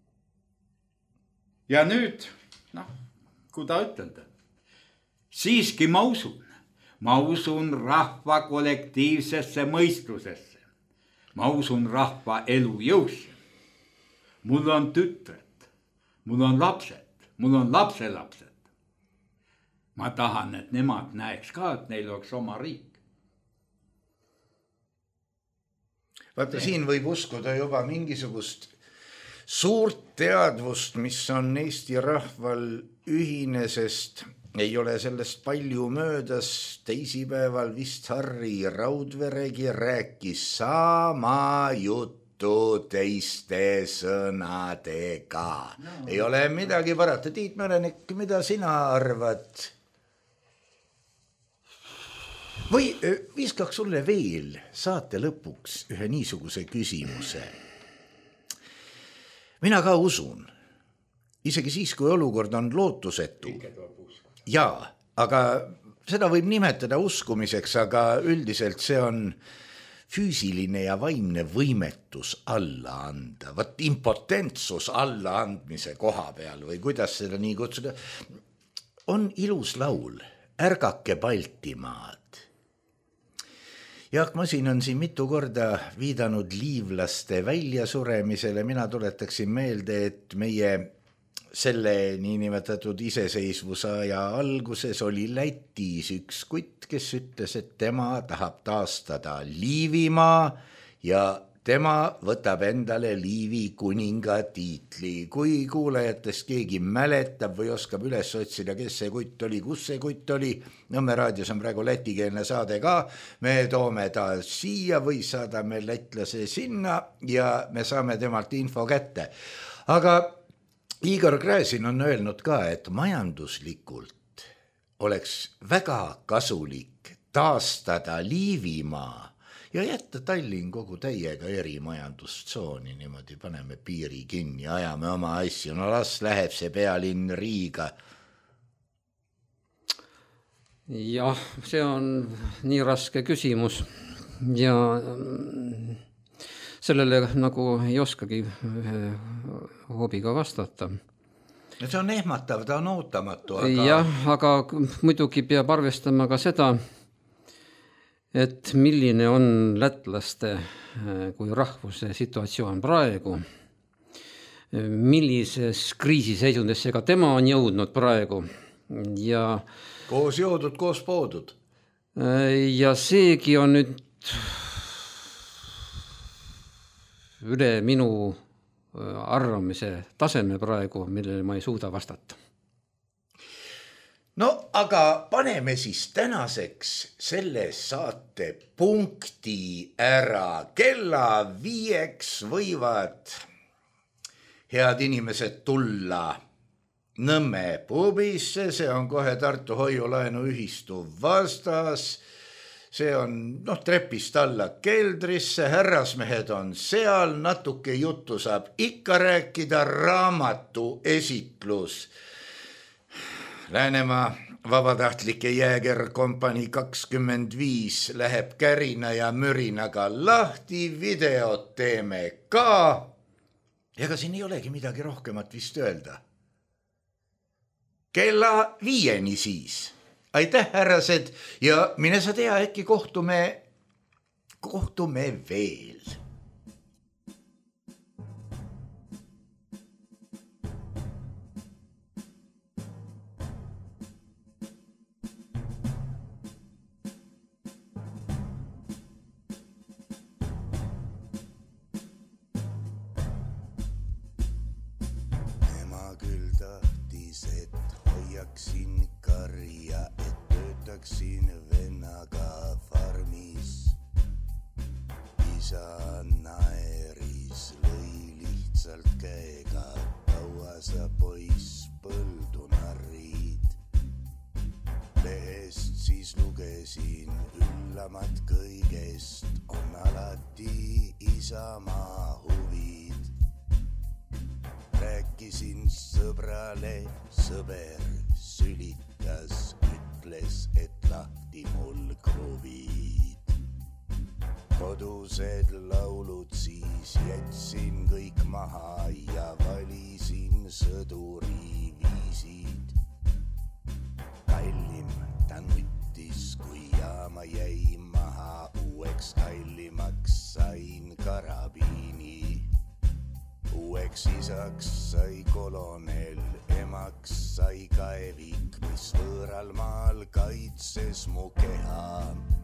E: Ja nüüd, noh, kui ta ütelda, siiski ma usun, ma usun rahva kollektiivsesse mõistusesse. Ma usun rahva elu jõusse. Mul on tütred, mul on lapsed, mul on lapselapsed. Ma tahan, et nemad näeks ka, et neil oleks oma riik.
C: Vaata, siin võib uskuda juba mingisugust suurt teadvust, mis on Eesti rahval ühine, sest ei ole sellest palju möödas. Teisipäeval vist Harri Raudveregi rääkis sama juttu teiste sõnadega. No. Ei ole midagi parata. Tiit Märenik, mida sina arvad? Või viskaks sulle veel saate lõpuks ühe niisuguse küsimuse. Mina ka usun, isegi siis, kui olukord on lootusetu. Jaa, aga seda võib nimetada uskumiseks, aga üldiselt see on füüsiline ja vaimne võimetus alla anda. Vat impotentsus alla andmise koha peal või kuidas seda nii kutsuda. On ilus laul, Ärgake Baltimaad. Jaak Masin on siin mitu korda viidanud liivlaste väljasuremisele. Mina tuletaksin meelde, et meie selle niinimetatud iseseisvuse aja alguses oli Lätis üks kutt, kes ütles, et tema tahab taastada Liivimaa ja tema võtab endale Liivi kuninga tiitli. Kui kuulajatest keegi mäletab või oskab üles otsida, kes see kutt oli, kus see kutt oli, Nõmme raadios on praegu lätikeelne saade ka, me toome ta siia või saadame lätlase sinna ja me saame temalt info kätte. Aga Igor Gräzin on öelnud ka, et majanduslikult oleks väga kasulik taastada Liivimaa ja jätta Tallinn kogu täiega eri majandustsooni. Niimoodi paneme piiri kinni, ajame oma asju. No las läheb see pealinn Riiga.
D: Jah, see on nii raske küsimus ja sellele nagu ei oskagi hoobiga vastata.
C: See on ehmatav, ta on ootamatu. Aga...
D: Jah, aga muidugi peab arvestama ka seda, et milline on lätlaste kui rahvuse situatsioon praegu, millises kriisiseisundesse ka tema on jõudnud praegu. Ja,
C: koos joodud, koos poodud.
D: Ja seegi on nüüd üle minu arvamise taseme praegu, millele ma ei suuda vastata.
C: No aga paneme siis tänaseks selle saate punkti ära. Kella viieks võivad head inimesed tulla Nõmme pubisse, see on kohe Tartu hoiulaenu ühistu vastas. See on noh, trepist alla keldrisse, härrasmehed on seal, natuke juttu saab ikka rääkida, raamatu esitlus. Läänemaa vabatahtlike jäägerkompanii kakskümmend viis läheb kärina ja mürinaga lahti, videot teeme ka. Ega siin ei olegi midagi rohkemat vist öelda. Kella viieni siis. Aitäh, härrased, ja mine sa tea, äkki kohtume, kohtume veel.
F: Hoiaksin karja, et töötaksin vennaga farmis. Isa naeris, lõi lihtsalt käega, kaua sa poiss põldu narrid. Lehest siis lugesin, üllamat kõigest on alati isamaa huvid. Rääkisin sõbrale, sõber sülitas, ütles, et lahti mul kruvid. Kodused laulud siis jätsin kõik maha ja valisin sõduri viisid. Kallim ta nuttis, kui jaama jäi maha, uueks kallimaks sain karabiini. Uueks isaks sai kolonel, emaks sai kaevik, mis võõral maal kaitses mu keha.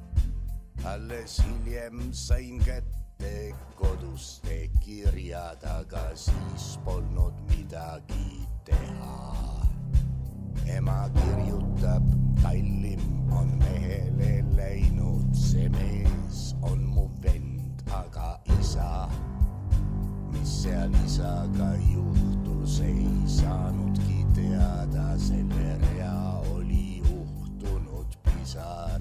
F: Alles hiljem sain kätte koduste kirjad, aga siis polnud midagi teha. Ema kirjutab, kallim on mehele läinud, see mees on mu vend, aga isa. Mis seal isaga juhtus, ei saanudki teada, selle rea oli uhtunud pisar.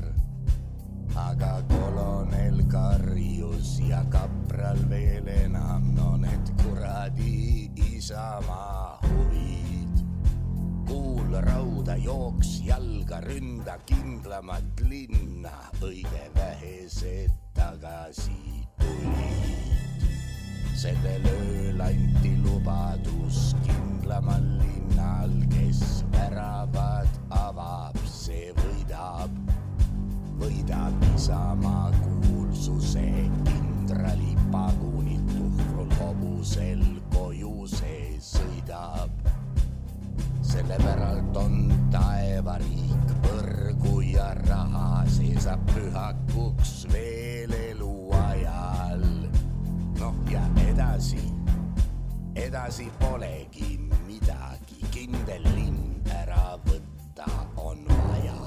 F: Aga kolonel karjus ja kapral veel enam, no need kuradi isamaa huvid. Kuul rauda jooks jalga, ründa kindlamat linna, õige vähesed tagasi tulid. Sellel ööl anti lubadus kindlamal linnal, kes väravad avab, see võidab. Võidab isamaa kuulsuse, kindrali pagunit tuhrul hobusel koju see sõidab. Selle päralt on taevariik, põrgu ja raha, see saab pühakuks veel elu ajal. Noh ja edasi, edasi polegi midagi, kindel linn ära võtta on vaja.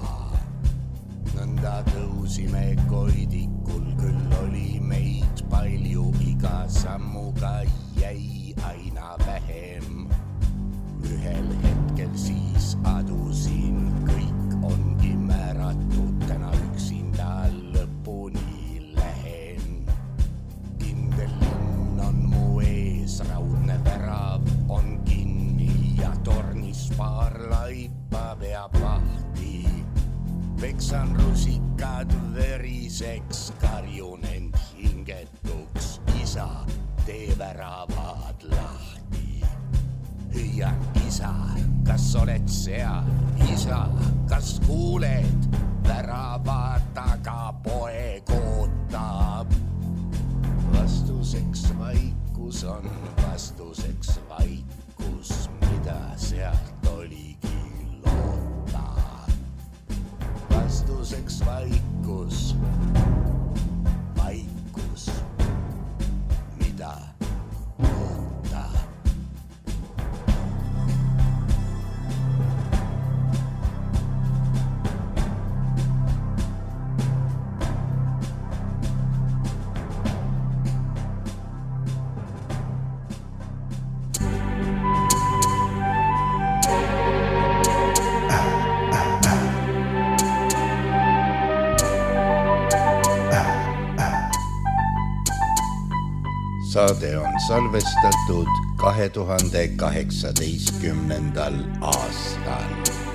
F: Nõnda tõusime koidikul, küll oli meid palju, iga sammuga jäi aina vähem. Ühel hetkel siis adusin, kõik ongi määratud, täna üksinda lõpuni lähen. Kindel linn on mu ees, raudne värav on kinni ja tornis paar laipa peab vahti. Peksan rusikad veriseks, karjun end hingetuks, isa, tee väravad lahti. Hüüan, isa, kas oled seal? Isa, kas kuuled? Värava taga poeg ootab. Vastuseks vaikus on, vastuseks vaikus, mida sealt oligi loota. Vastuseks vaikus, vaikus, mida loota.
C: Saade on salvestatud kahe tuhande kaheksateistkümnendal aastal.